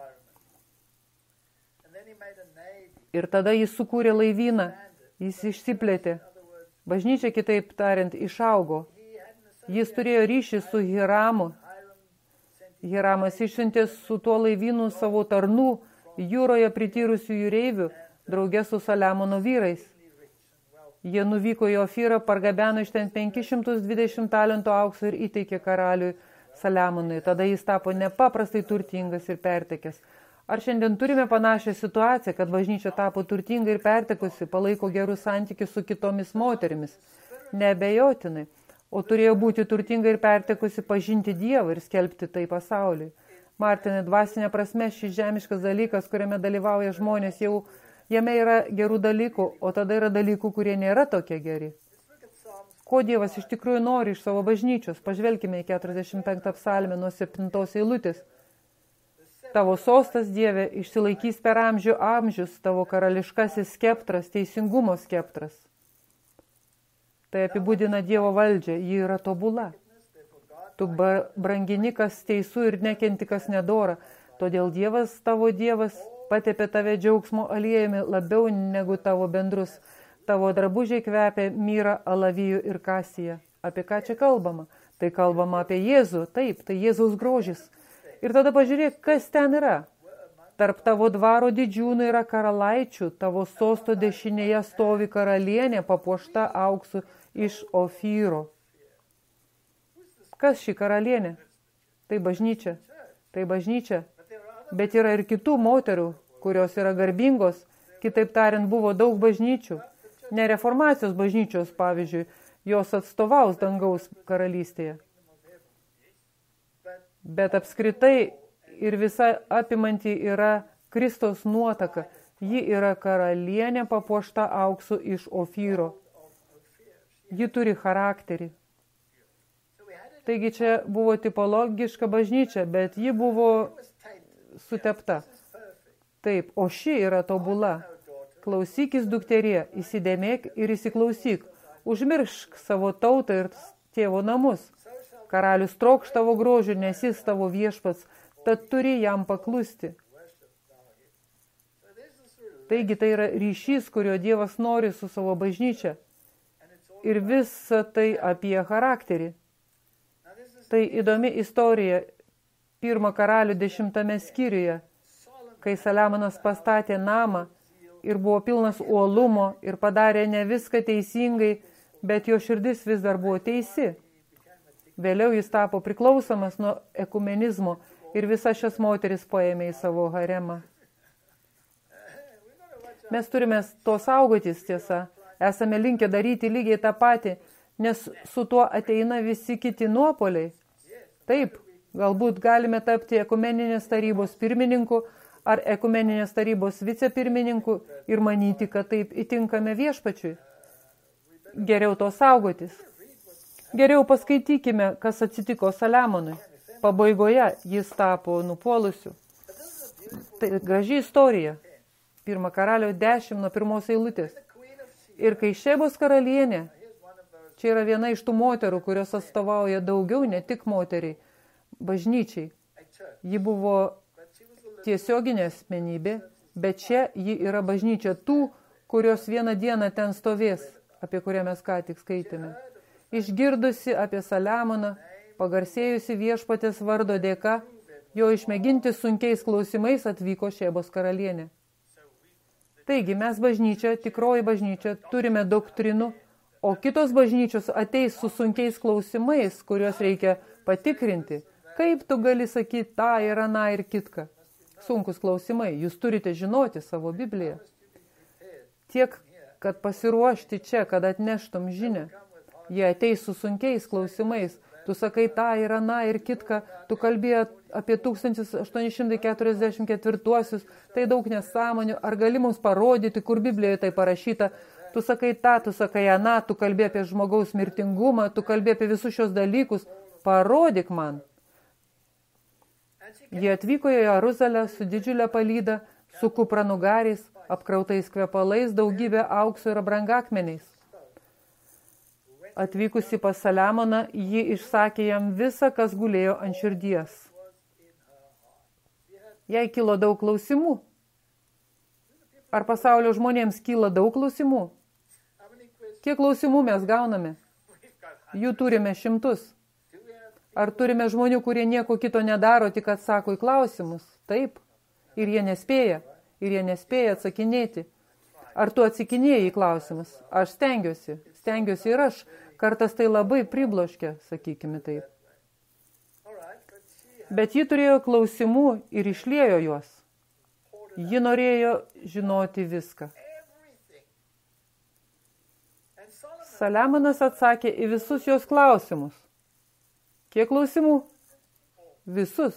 Ir tada jis sukūrė laivyną, jis išsiplėtė. Bažnyčia, kitaip tariant, išaugo. Jis turėjo ryšį su Hiramu. Hiramas išsiuntė su tuo laivynu savo tarnų, jūroje prityrusių jūreivių, draugė su Saliamono vyrais. Jie nuvyko į Ofyrą, pargabeno iš ten penkis šimtus dvidešimt talentų aukso ir įteikė karaliui Saliamonui. Tada jis tapo nepaprastai turtingas ir pertekęs. Ar šiandien turime panašią situaciją, kad bažnyčia tapo turtinga ir pertekusi, palaiko gerus santykius su kitomis moterimis? Neabejotinai. O turėjo būti turtinga ir pertekusi pažinti Dievą ir skelbti tai pasauliui. Martinai, dvasinė prasme šis žemiškas dalykas, kuriame dalyvauja žmonės, jau jame yra gerų dalykų, o tada yra dalykų, kurie nėra tokie geri. Ko Dievas iš tikrųjų nori iš savo bažnyčios? Pažvelkime į keturiasdešimt penktą psalmę nuo septintos eilutės. Tavo sostas, Dieve, išsilaikys per amžių amžius, tavo karališkasis skeptras, teisingumo skeptras. Tai apibūdina Dievo valdžią, ji yra tobula. Tu brangini, kas teisų ir nekenti, kas nedora. Todėl Dievas, tavo Dievas, patepė tave džiaugsmo aliejumi labiau negu tavo bendrus. Tavo drabužiai kvepia myrą, alavijų ir kasiją. Apie ką čia kalbama? Tai kalbama apie Jėzų. Taip, tai Jėzaus grožis. Ir tada pažiūrėk, kas ten yra. Tarp tavo dvaro didžiūnų yra karalaičių, tavo sosto dešinėje stovi karalienė papuošta auksu iš Ofyro. Kas ši karalienė? Tai bažnyčia. Tai bažnyčia. Bet yra ir kitų moterų, kurios yra garbingos. Kitaip tariant, buvo daug bažnyčių. Ne reformacijos bažnyčios, pavyzdžiui, jos atstovaus dangaus karalystėje. Bet apskritai ir visa apimanti yra Kristaus nuotaka. Ji yra karalienė papuošta auksu iš Ofyro. Ji turi charakterį. Taigi čia buvo tipologiška bažnyčia, bet ji buvo sutepta. Taip, o ši yra tobula. Klausykis dukterie, įsidėmėk ir įsiklausyk. Užmiršk savo tautą ir tėvo namus. Karalius trokš tavo grožių, nes jis tavo viešpats, tad turi jam paklusti. Taigi tai yra ryšys, kurio Dievas nori su savo bažnyčia. Ir visa tai apie charakterį. Tai įdomi istorija pirmo karalių dešimtame skyriuje, kai Saliamonas pastatė namą ir buvo pilnas uolumo ir padarė ne viską teisingai, bet jo širdis vis dar buvo teisi. Vėliau jis tapo priklausomas nuo ekumenizmo ir visas šias moteris paėmė į savo haremą. Mes turime to saugotis, tiesa. Esame linkę daryti lygiai tą patį, nes su tuo ateina visi kiti nuopoliai. Taip, galbūt galime tapti ekumeninės tarybos pirmininku ar ekumeninės tarybos vicepirmininku ir manyti, kad taip įtinkame viešpačiui. Geriau to saugotis. Geriau paskaitykime, kas atsitiko Saliamonui. Pabaigoje jis tapo nupuolusiu. Tai graži istorija. Pirma karalio dešimt nuo pirmos eilutės. Ir kai Šebos karalienė, čia yra viena iš tų moterų, kurios atstovauja daugiau, ne tik moteriai, bažnyčiai. Ji buvo tiesioginė asmenybė, bet čia ji yra bažnyčia tų, kurios vieną dieną ten stovės, apie kurią mes ką tik skaitėme. Išgirdusi apie Saliamoną, pagarsėjusi viešpatės vardo dėka, jo išmėginti sunkiais klausimais atvyko Šebos karalienė. Taigi mes bažnyčia, tikroji bažnyčia, turime doktrinų, o kitos bažnyčios ateis su sunkiais klausimais, kuriuos reikia patikrinti. Kaip tu gali sakyti tą ir aną ir kitką? Sunkus klausimai, jūs turite žinoti savo Bibliją. Tiek, kad pasiruošti čia, kad atneštum žinią. Jie ateis su sunkiais klausimais. Tu sakai tą ir aną ir kitką, tu kalbėjai apie tūkstantis aštuoni šimtai keturiasdešimt ketvirtuosius, tai daug nesąmonių, ar gali mums parodyti, kur Biblijoje tai parašyta. Tu sakai tą, tu sakai aną, tu kalbėjai apie žmogaus mirtingumą, tu kalbėjai apie visus šios dalykus, parodyk man. Jie atvyko į Jeruzalę su didžiulė palyda, su kupranugariais, apkrautais kvepalais, daugybė aukso ir brangakmeniais. Atvykusi pas Saliamoną, ji išsakė jam visą, kas gulėjo ant širdies. Jai kilo daug klausimų. Ar pasaulio žmonėms kyla daug klausimų? Kiek klausimų mes gauname? Jų turime šimtus. Ar turime žmonių, kurie nieko kito nedaro, tik atsako į klausimus? Taip. Ir jie nespėja. Ir jie nespėja atsakinėti. Ar tu atsakinėjai į klausimus? Aš stengiuosi. Stengiuosi ir aš. Kartas tai labai pribloškia, sakykime taip. Bet ji turėjo klausimų ir išliejo juos. Ji norėjo žinoti viską. Saliamonas atsakė į visus jos klausimus. Kiek klausimų? Visus.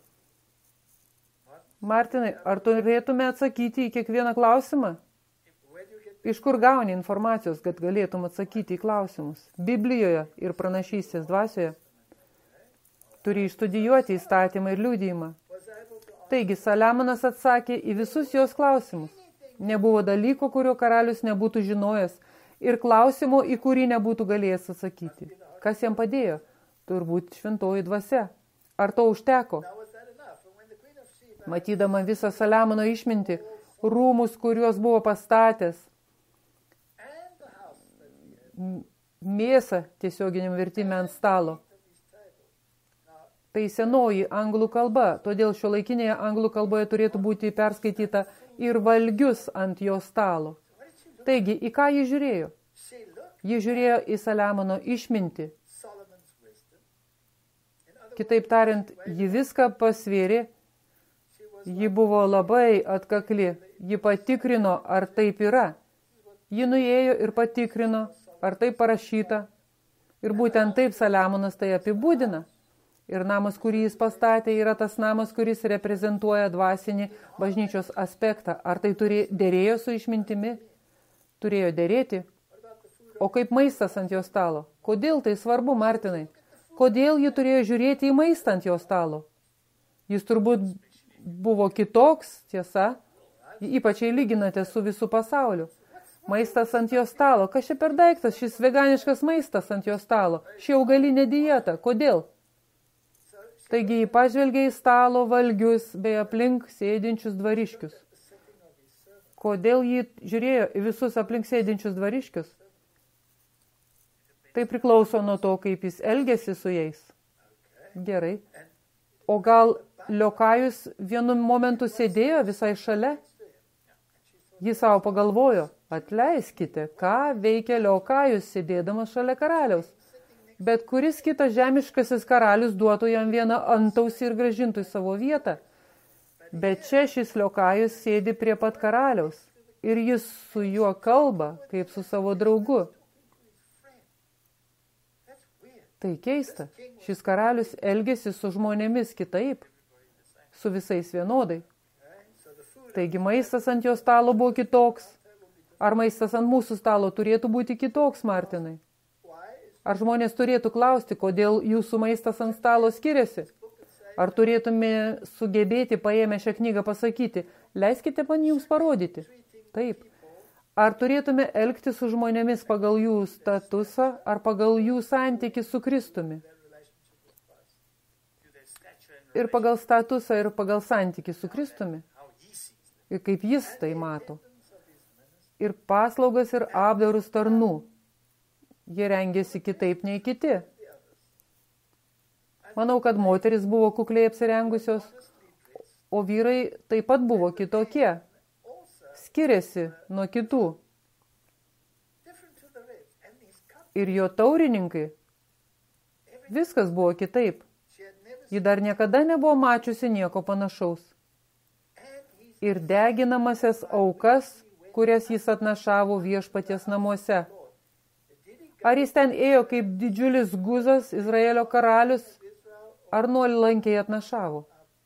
Martinai, ar turėtume atsakyti į kiekvieną klausimą? Iš kur gauni informacijos, kad galėtum atsakyti į klausimus? Biblijoje ir pranašystės dvasioje. Turi išstudijuoti įstatymą ir liudijimą. Taigi, Saliamonas atsakė į visus jos klausimus. Nebuvo dalyko, kurio karalius nebūtų žinojęs, ir klausimo, į kurį nebūtų galėjęs atsakyti. Kas jam padėjo? Turbūt šventoji dvasia. Ar to užteko? Matydama visą Saliamono išmintį, rūmus, kuriuos buvo pastatęs, mėsą tiesioginiam vertime ant stalo. Tai senoji anglų kalba, todėl šiuolaikinėje anglų kalboje turėtų būti perskaityta ir valgius ant jo stalo. Taigi, į ką ji žiūrėjo? Ji žiūrėjo į Saliamono išmintį. Kitaip tariant, ji viską pasvėrė, ji buvo labai atkakli, ji patikrino, ar taip yra. Ji nuėjo ir patikrino, ar taip parašyta. Ir būtent taip Saliamonas tai apibūdina. Ir namas, kurį jis pastatė, yra tas namas, kuris reprezentuoja dvasinį bažnyčios aspektą. Ar tai turi, dėrėjo su išmintimi? Turėjo dėrėti. O kaip maistas ant jo stalo? Kodėl tai svarbu, Martinai? Kodėl ji turėjo žiūrėti į maistą ant jo stalo? Jis turbūt buvo kitoks, tiesa, ypač jei lyginate su visų pasauliu. Maistas ant jo stalo. Kas čia per daiktas, šis veganiškas maistas ant jo stalo? Ši augalinė dieta. Kodėl? Taigi jį pažvelgė į stalo valgius bei aplink sėdinčius dvariškius. Kodėl jį žiūrėjo į visus aplink sėdinčius dvariškius? Tai priklauso nuo to, kaip jis elgėsi su jais. Gerai. O gal Liokajus vienu momentu sėdėjo visai šalia? Jis savo pagalvojo, atleiskite, ką veikia Liokajus sėdėdamas šalia karaliaus. Bet kuris kitas žemiškasis karalius duotų jam vieną antausį ir grąžintų į savo vietą. Bet čia šis Liokajus sėdi prie pat karaliaus ir jis su juo kalba, kaip su savo draugu. Tai keista. Šis karalius elgėsi su žmonėmis kitaip, su visais vienodai. Taigi maistas ant jo stalo buvo kitoks. Ar maistas ant mūsų stalo turėtų būti kitoks, Martinai? Ar žmonės turėtų klausti, kodėl jūsų maistas ant stalo skiriasi? Ar turėtume sugebėti paėmę šią knygą pasakyti, leiskite man jums parodyti? Taip. Ar turėtume elgti su žmonėmis pagal jų statusą ar pagal jų santykį su Kristumi? Ir pagal statusą ir pagal santykį su Kristumi? Ir kaip jis tai mato? ir paslaugas ir apdarus tarnų. Jie rengėsi kitaip nei kiti. Manau, kad moteris buvo kukliai apsirengusios, o vyrai taip pat buvo kitokie. Skiriasi nuo kitų. Ir jo taurininkai. Viskas buvo kitaip. Ji dar niekada nebuvo mačiusi nieko panašaus. Ir deginamasias aukas, kurias jis atnašavo viešpaties namuose. Ar jis ten ėjo kaip didžiulis guzas, Izraelio karalius, ar nuolankiai atnašavo?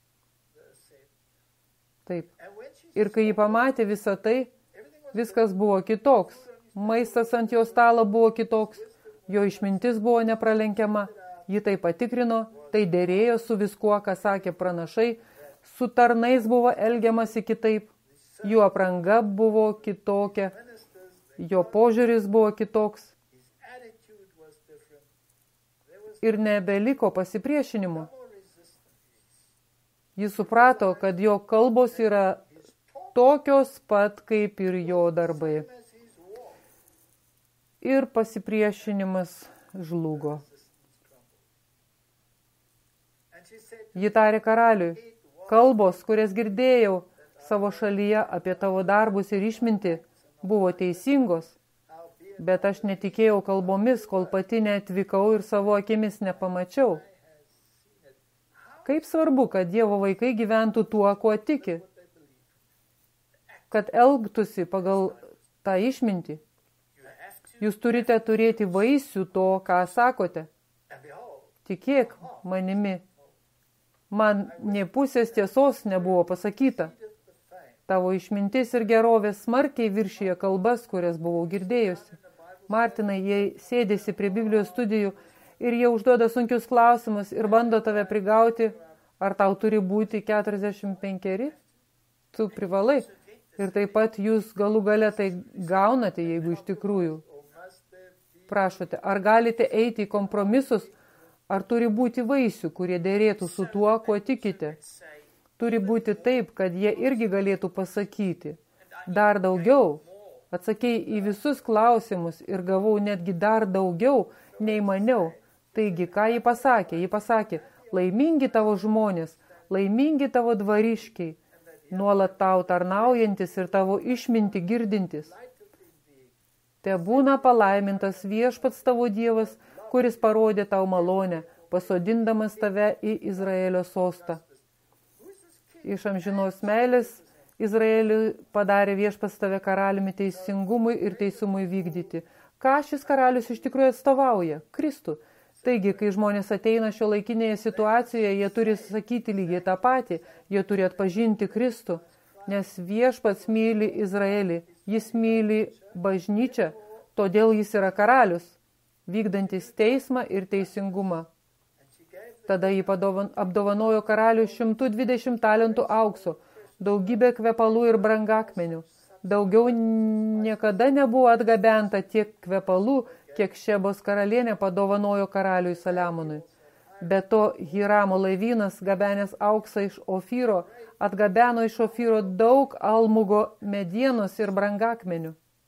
Taip. Ir kai jį pamatė visą tai, viskas buvo kitoks. Maistas ant jo stalo buvo kitoks, jo išmintis buvo nepralenkiama, ji tai patikrino, tai dėrėjo su viskuo, ką sakė pranašai, su tarnais buvo elgiamasi kitaip, jų apranga buvo kitokia, jo požiūris buvo kitoks ir nebeliko pasipriešinimo. Jis suprato, kad jo kalbos yra tokios pat kaip ir jo darbai. Ir pasipriešinimas žlugo. Ji tarė karaliui, kalbos, kurias girdėjau savo šalyje apie tavo darbus ir išmintį, buvo teisingos, bet aš netikėjau kalbomis, kol pati neatvykau ir savo akimis nepamačiau. Kaip svarbu, kad Dievo vaikai gyventų tuo, kuo tiki, kad elgtųsi pagal tą išmintį. Jūs turite turėti vaisių to, ką sakote. Tikėk manimi. Man nė pusės tiesos nebuvo pasakyta. Tavo išmintis ir gerovės smarkiai viršyje kalbas, kurias buvau girdėjusi. Martinai, jei sėdėsi prie Biblijos studijų ir jie užduoda sunkius klausimus ir bando tave prigauti, ar tau turi būti keturiasdešimt penkeri? Tu privalai. Ir taip pat jūs galų gale tai gaunate, jeigu iš tikrųjų prašote. Ar galite eiti į kompromisus, ar turi būti vaisių, kurie dėrėtų su tuo, kuo tikite? Turi būti taip, kad jie irgi galėtų pasakyti. Dar daugiau. Atsakei į visus klausimus ir gavau netgi dar daugiau, nei maniau. Taigi, ką ji pasakė? Ji pasakė, laimingi tavo žmonės, laimingi tavo dvariškiai, nuolat tau tarnaujantis ir tavo išminti girdintis. Te būna palaimintas viešpats tavo Dievas, kuris parodė tau malonę, pasodindamas tave į Izraelio sostą. Iš amžinos meilės Izraeliui padarė viešpats tave karaliumi teisingumui ir teisumui vykdyti. Ką šis karalius iš tikrųjų atstovauja? Kristų. Taigi, kai žmonės ateina šio laikinėje situacijoje, jie turi sakyti lygiai tą patį, jie turi atpažinti Kristų, nes viešpats myli Izraelį, jis myli bažnyčią, todėl jis yra karalius, vykdantis teismą ir teisingumą. Tada jį apdovanojo karalių šimtu dvidešimt talentų aukso, daugybė kvepalų ir brangakmenių. Daugiau niekada nebuvo atgabenta tiek kvepalų, kiek Šebos karalienė padovanojo karaliui Saliamonui. Be to, Hiramo laivynas, gabenęs auksą iš Ofyro, atgabeno iš Ofyro daug almugo medienos ir brangakmenių.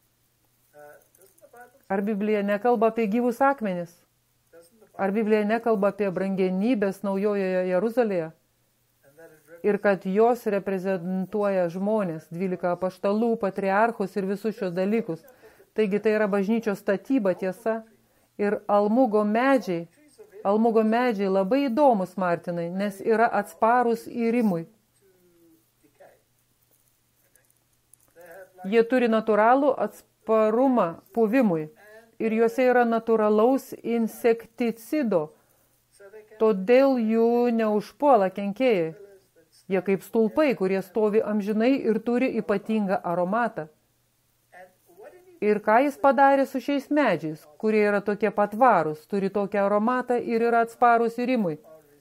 Ar Biblija nekalba apie gyvus akmenis? Ar Biblija nekalba apie brangenybės naujojoje Jeruzalėje? Ir kad jos reprezentuoja žmonės, dvylika apaštalų, patriarchus ir visus šios dalykus. Taigi tai yra bažnyčios statyba, tiesa. Ir almugo medžiai, almugo medžiai labai įdomus, Martinai, nes yra atsparūs įrimui. Jie turi natūralų atsparumą puvimui ir juose yra natūralaus insekticido, todėl jų neužpuola kenkėjai. Jie kaip stulpai, kurie stovi amžinai ir turi ypatingą aromatą. Ir ką jis padarė su šiais medžiais, kurie yra tokie patvarūs, turi tokią aromatą ir yra atsparūs įrimui?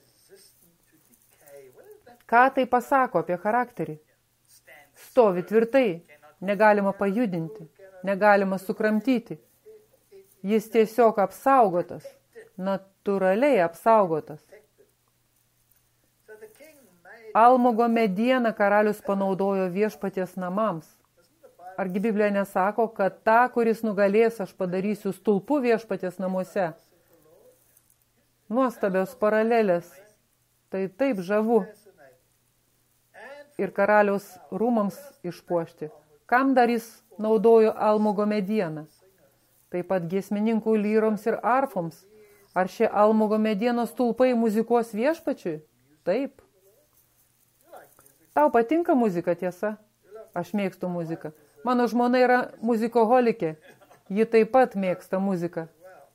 Ką tai pasako apie charakterį? Stovi tvirtai, negalima pajudinti, negalima sukramtyti. Jis tiesiog apsaugotas, natūraliai apsaugotas. Almugo medieną karalius panaudojo viešpaties namams. Argi Biblija nesako, kad tą, kuris nugalės, aš padarysiu stulpu viešpaties namuose? Nuostabios paralelės. Tai taip žavu. Ir karaliaus rūmams išpuošti. Kam dar jis naudojo almugo medieną? Taip pat giesmininkų lyroms ir arfoms. Ar šie almugo medienos stulpai muzikuos viešpačiui? Taip. Tau patinka muzika, tiesa? Aš mėgstu muziką. Mano žmona yra muzikoholikė. Ji taip pat mėgsta muziką.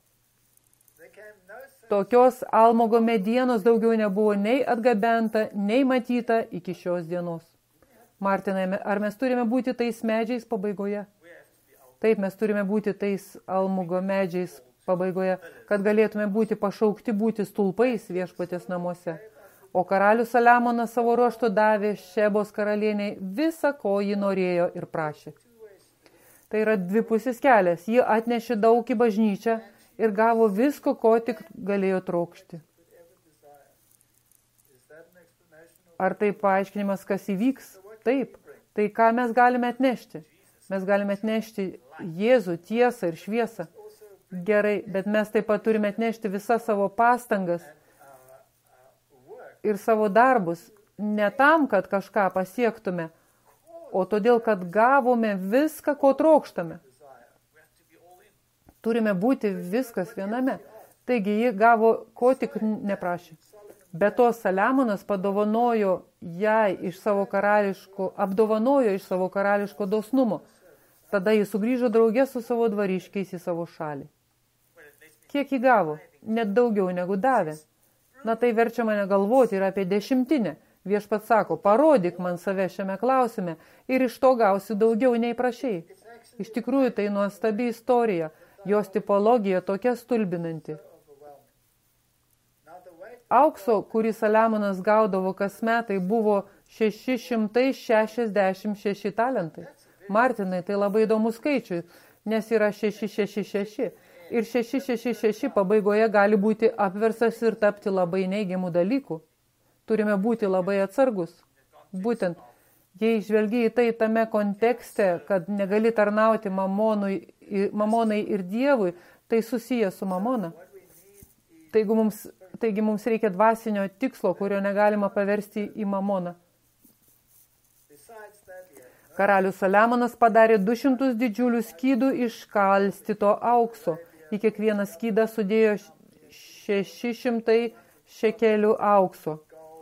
Tokios almugo medienos daugiau nebuvo nei atgabenta, nei matyta iki šios dienos. Martinai, ar mes turime būti tais medžiais pabaigoje? Taip, mes turime būti tais almugo medžiais pabaigoje, kad galėtume būti pašaukti būti stulpais viešpaties namuose. O karalius Saliamonas savo ruožtu davė Šebos karalieniai visą, ko ji norėjo ir prašė. Tai yra dvipusis kelias. Ji atnešė daug į bažnyčią ir gavo visko, ko tik galėjo trokšti. Ar tai paaiškinimas, kas įvyks? Taip. Tai ką mes galime atnešti? Mes galime atnešti Jėzų, tiesą ir šviesą. Gerai, bet mes taip pat turime atnešti visas savo pastangas ir savo darbus. Ne tam, kad kažką pasiektume, o todėl, kad gavome viską, ko trokštame. Turime būti viskas viename. Taigi, ji gavo, ko tik neprašė. Be to, Saliamonas padovanojo jai iš savo karališko, apdovanojo iš savo karališko dosnumo. Tada jis sugrįžo draugė su savo dvariškiais į savo šalį. Kiek jį gavo? Net daugiau negu davė. Na tai verčia mane galvoti ir apie dešimtinę. Viešpats sako, parodyk man save šiame klausime ir iš to gausi daugiau nei prašei. Iš tikrųjų tai nuostabi istorija, jos tipologija tokia stulbinanti. Aukso, kurį Saliamonas gaudavo kas metai, buvo šeši šimtai šešiasdešimt šeši talentai. Martinai, tai labai įdomus skaičius, nes yra šeši šeši šeši. Ir šeši šeši šeši pabaigoje gali būti apversas ir tapti labai neigiamų dalykų. Turime būti labai atsargus. Būtent, jei žvelgi į tai tame kontekste, kad negali tarnauti mamonui, mamonai ir Dievui, tai susiję su mamona. Taigi mums, taigi mums reikia dvasinio tikslo, kurio negalima paversti į mamoną. Karalius Saliamonas padarė du šimtus didžiulių skydų iš kalstito aukso. Į kiekvieną skydą sudėjo šeši šimtai šekelių aukso.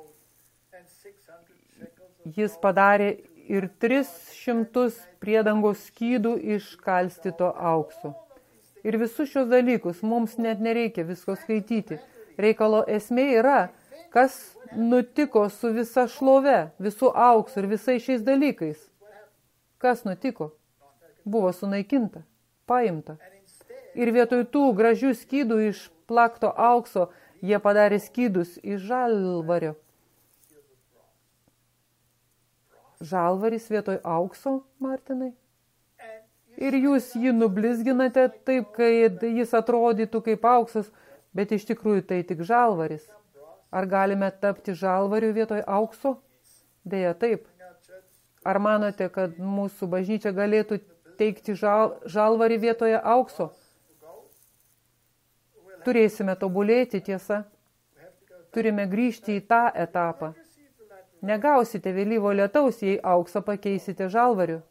Jis padarė ir tris šimtus priedangos skydų iš kalstito aukso. Ir visus šios dalykus mums net nereikia visko skaityti. Reikalo esmė yra, kas nutiko su visa šlove, visų auksu ir visais šiais dalykais. Kas nutiko? Buvo sunaikinta, paimta. Ir vietoj tų gražių skydų iš plakto aukso, jie padarė skydus iš žalvario. Žalvaris vietoj aukso, Martinai? Ir jūs jį nublizginate taip, kad jis atrodytų kaip auksas, bet iš tikrųjų tai tik žalvaris. Ar galime tapti žalvariu vietoj aukso? Deja, taip. Ar manote, kad mūsų bažnyčia galėtų teikti žal, žalvarį vietoje aukso? Turėsime tobulėti, tiesa. Turime grįžti į tą etapą. Negausite vėlyvo lietaus, jei auksą pakeisite žalvariu.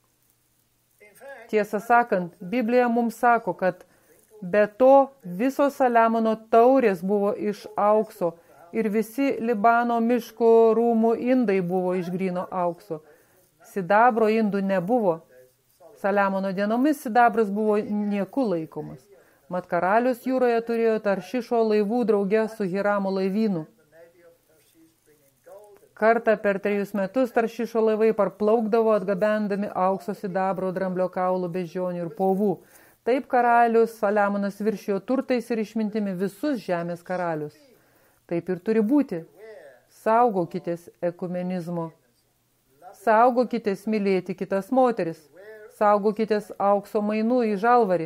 Tiesą sakant, Biblija mums sako, kad be to visos Saliamono taurės buvo iš aukso ir visi Libano miško rūmų indai buvo iš gryno aukso. Sidabro indų nebuvo. Saliamono dienomis sidabras buvo nieku laikomas. Mat karalius jūroje turėjo Taršišo laivų drauge su Hiramo laivynu. Kartą per trejus metus Taršišo laivai parplaukdavo atgabendami aukso, sidabro, dramblio kaulų, beždžionių ir povų. Taip karalius Saliamonas viršijo turtais ir išmintimi visus žemės karalius. Taip ir turi būti. Saugokitės ekumenizmo. Saugokitės mylėti kitas moteris. Saugokitės aukso mainų į žalvarį.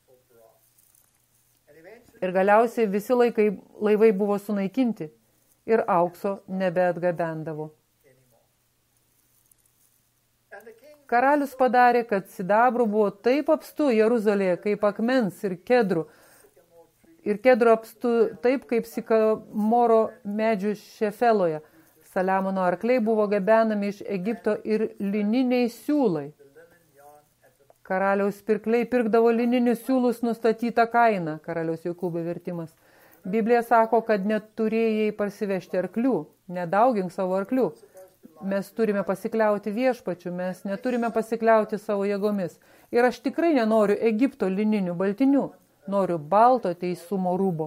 Ir galiausiai visi laikai, laivai buvo sunaikinti ir aukso nebeatgabendavo. karalius padarė, kad sidabru buvo taip apstu Jeruzalėje, kaip akmens ir kedrų. Ir kedrų apstu taip, kaip sikamoro medžių Šefeloje. Saliamono arkliai buvo gabenami iš Egipto ir lininiai siūlai. Karaliaus pirkliai pirkdavo lininius siūlus nustatytą kainą, karaliaus Jokūbo vertimas. Biblija sako, kad neturėjai parsivežti arklių, nedaugink savo arklių. Mes turime pasikliauti viešpačiu, mes neturime pasikliauti savo jėgomis. Ir aš tikrai nenoriu Egipto lininių baltinių, noriu balto teisumo rūbo.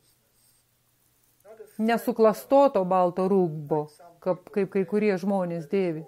Nesuklastoto balto rūbo, kaip, kaip kai kurie žmonės dėvi.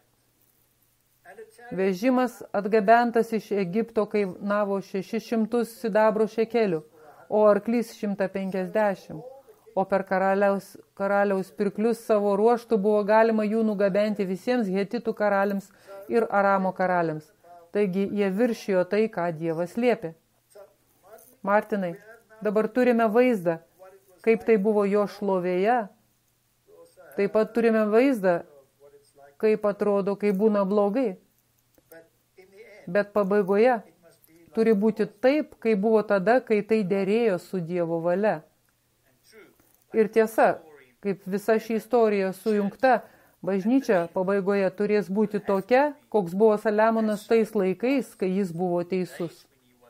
Vežimas atgabentas iš Egipto kainavo šešis šimtus sidabro šekelių, o arklys šimtą penkiasdešimt. O per karaliaus, karaliaus pirklius savo ruoštų buvo galima jų nugabenti visiems hetitų karaliams ir Aramo karaliams. Taigi jie viršijo tai, ką Dievas liepė. Martinai, dabar turime vaizdą, kaip tai buvo jo šlovėje. Taip pat turime vaizdą, kaip atrodo, kai būna blogai. Bet pabaigoje turi būti taip, kai buvo tada, kai tai derėjo su Dievo valia. Ir tiesa, kaip visa ši istorija sujungta, bažnyčia pabaigoje turės būti tokia, koks buvo Saliamonas tais laikais, kai jis buvo teisus.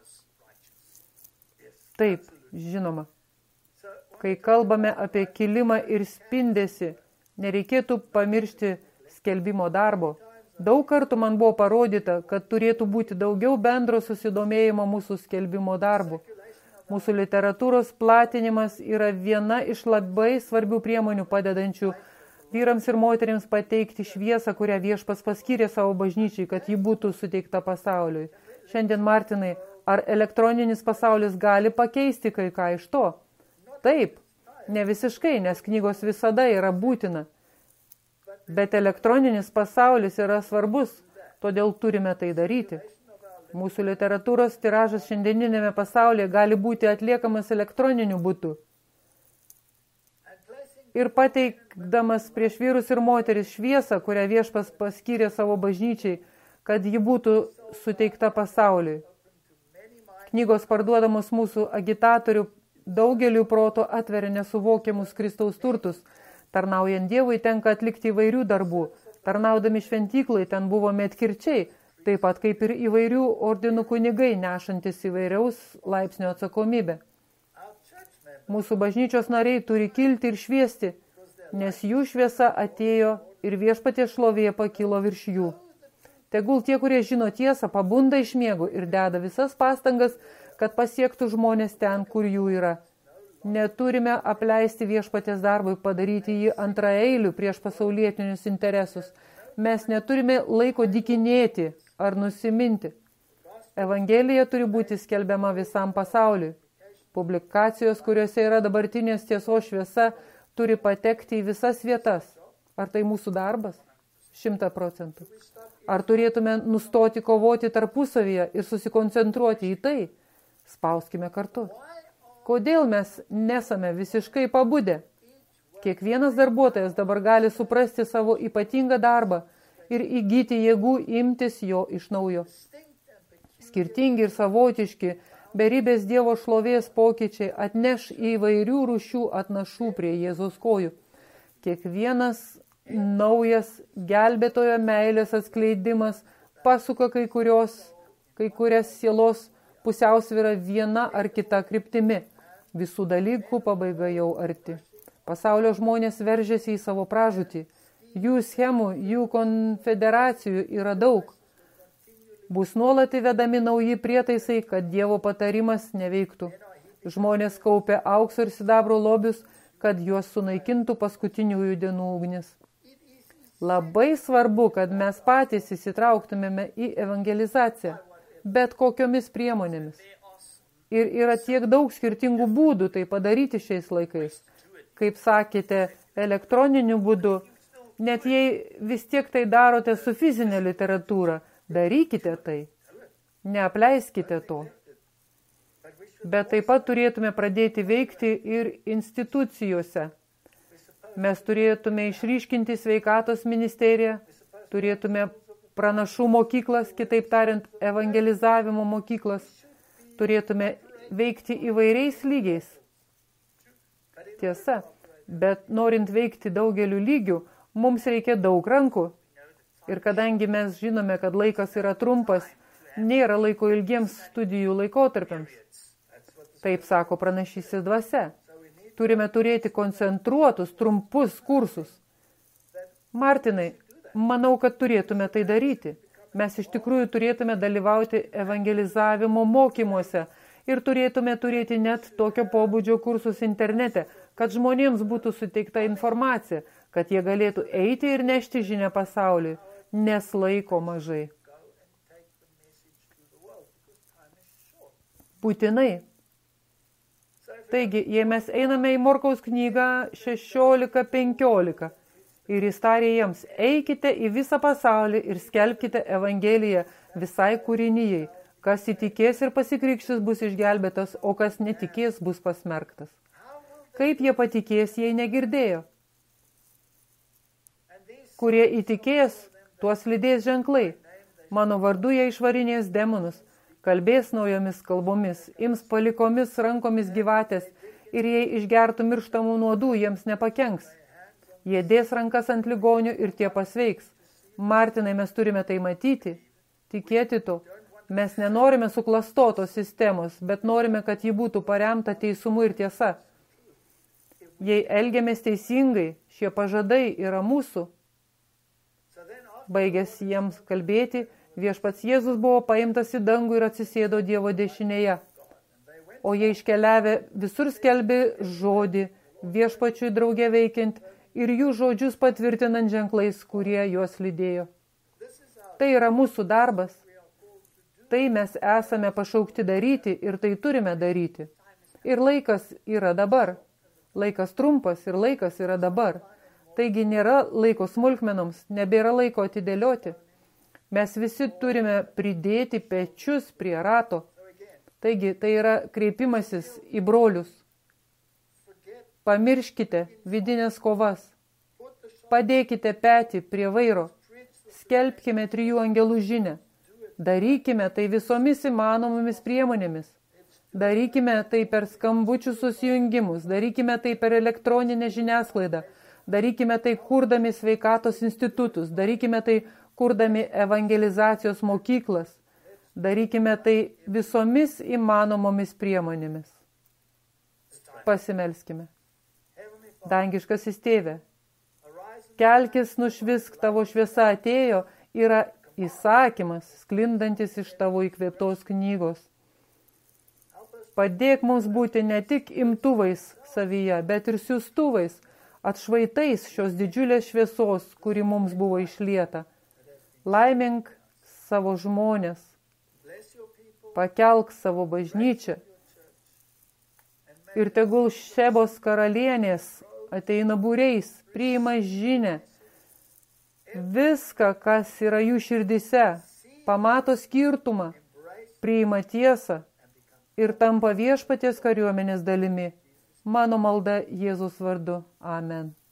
Taip, žinoma. Kai kalbame apie kilimą ir spindesį, nereikėtų pamiršti skelbimo darbo. Daug kartų man buvo parodyta, kad turėtų būti daugiau bendro susidomėjimo mūsų skelbimo darbu. Mūsų literatūros platinimas yra viena iš labai svarbių priemonių padedančių vyrams ir moterims pateikti šviesą, kurią Viešpats paskyrė savo bažnyčiai, kad ji būtų suteikta pasauliui. Šiandien, Martinai, ar elektroninis pasaulis gali pakeisti kai ką iš to? Taip, ne visiškai, nes knygos visada yra būtina. Bet elektroninis pasaulis yra svarbus, todėl turime tai daryti. Mūsų literatūros tiražas šiandieninėme pasaulyje gali būti atliekamas elektroniniu būdu. Ir pateikdamas prieš vyrus ir moteris šviesą, kurią Viešpas paskyrė savo bažnyčiai, kad ji būtų suteikta pasauliui. Knygos parduodamos mūsų agitatorių daugeliu proto atveria nesuvokiamus Kristaus turtus. Tarnaujant Dievui tenka atlikti įvairių darbų. Tarnaudami šventyklai ten buvo medkirčiai, taip pat kaip ir įvairių ordinų kunigai, nešantis įvairiaus laipsnio atsakomybę. Mūsų bažnyčios nariai turi kilti ir šviesti, nes jų šviesa atėjo ir Viešpaties šlovė pakilo virš jų. Tegul tie, kurie žino tiesą, pabunda iš miegų ir deda visas pastangas, kad pasiektų žmonės ten, kur jų yra. Neturime apleisti Viešpaties darbui, padaryti jį antraeilių prieš pasaulietinius interesus. Mes neturime laiko dykinėti ar nusiminti. Evangelija turi būti skelbiama visam pasauliui. Publikacijos, kuriuose yra dabartinės tiesos šviesa, turi patekti į visas vietas. Ar tai mūsų darbas? Šimta procentų. Ar turėtume nustoti kovoti tarpusavyje ir susikoncentruoti į tai? Spauskime kartu. Kodėl mes nesame visiškai pabudę? Kiekvienas darbuotojas dabar gali suprasti savo ypatingą darbą ir įgyti jėgų imtis jo iš naujo. Skirtingi ir savotiški, beribės Dievo šlovės pokyčiai atneš įvairių rūšių atnašų prie Jėzaus kojų. Kiekvienas naujas gelbėtojo meilės atskleidimas pasuka kai kurios, kai kurias sielos pusiausvyrą viena ar kita kryptimi. Visų dalykų pabaiga jau arti. Pasaulio žmonės veržiasi į savo pražūtį. Jų schemų, jų konfederacijų yra daug. Bus nuolat įvedami nauji prietaisai, kad Dievo patarimas neveiktų. Žmonės kaupia aukso ir sidabro lobius, kad juos sunaikintų paskutiniųjų dienų ugnis. Labai svarbu, kad mes patys įsitrauktumėme į evangelizaciją, bet kokiomis priemonėmis. Ir yra tiek daug skirtingų būdų tai padaryti šiais laikais. Kaip sakėte, elektroniniu būdu, net jei vis tiek tai darote su fizinė literatūra, darykite tai. Neapleiskite to. Bet taip pat turėtume pradėti veikti ir institucijose. Mes turėtume išryškinti sveikatos ministeriją, turėtume pranašų mokyklas, kitaip tariant, evangelizavimo mokyklas. Turėtume veikti įvairiais lygiais. Tiesa, bet norint veikti daugeliu lygių, mums reikia daug rankų. Ir kadangi mes žinome, kad laikas yra trumpas, nėra laiko ilgiems studijų laikotarpiams. Taip sako pranašystės dvasia. Turime turėti koncentruotus, trumpus kursus. Martinai, manau, kad turėtume tai daryti. Mes iš tikrųjų turėtume dalyvauti evangelizavimo mokymuose ir turėtume turėti net tokio pobūdžio kursus internete, kad žmonėms būtų suteikta informacija, kad jie galėtų eiti ir nešti žinią pasauliui, nes laiko mažai. Būtinai. Taigi, jei mes einame į Morkaus knygą šešiolika penkiolika ir jis tarė jiems, eikite į visą pasaulį ir skelbkite Evangeliją visai kūrinijai, kas įtikės ir pasikrikštis bus išgelbėtas, o kas netikės bus pasmerktas. Kaip jie patikės, jei negirdėjo? Kurie įtikės, tuos lydės ženklai. Mano vardu jie išvarinės demonus, kalbės naujomis kalbomis, ims palikomis rankomis gyvatės ir jei išgertų mirštamų nuodų, jiems nepakenks. Jie dės rankas ant ligonių ir tie pasveiks. Martinai, mes turime tai matyti, tikėti to. Mes nenorime suklastotos sistemos, bet norime, kad ji būtų paremta teisumu ir tiesa. Jei elgiamės teisingai, šie pažadai yra mūsų. Baigęs jiems kalbėti, viešpats Jėzus buvo paimtas į dangų ir atsisėdo Dievo dešinėje. O jie iškeliavę visur skelbė žodį, viešpačiui drauge veikiant ir jų žodžius patvirtinant ženklais, kurie juos lydėjo. Tai yra mūsų darbas. Tai mes esame pašaukti daryti ir tai turime daryti. Ir laikas yra dabar. Laikas trumpas ir laikas yra dabar. Taigi nėra laiko smulkmenoms, nebėra laiko atidėlioti. Mes visi turime pridėti pečius prie rato. Taigi tai yra kreipimasis į brolius. Pamirškite vidinės kovas. Padėkite petį prie vairo. Skelbkime trijų angelų žinią. Darykime tai visomis įmanomomis priemonėmis. Darykime tai per skambučių susijungimus. Darykime tai per elektroninę žiniasklaidą. Darykime tai kurdami sveikatos institutus. Darykime tai kurdami evangelizacijos mokyklas. Darykime tai visomis įmanomomis priemonėmis. Pasimelskime. Dangiškasis Tėve, kelkis, nušvisk, tavo šviesa atėjo, yra įsakymas, sklindantis iš tavo įkvėptos knygos. Padėk mums būti ne tik imtuvais savyje, bet ir siųstuvais, atšvaitais šios didžiulės šviesos, kuri mums buvo išlieta. Laimink savo žmonės, pakelk savo bažnyčią ir tegul Šebos karalienės ateina būriais, priima žinią, viską, kas yra jų širdise, pamato skirtumą, priima tiesą ir tampa viešpaties kariuomenės dalimi. Mano malda Jėzus vardu. Amen.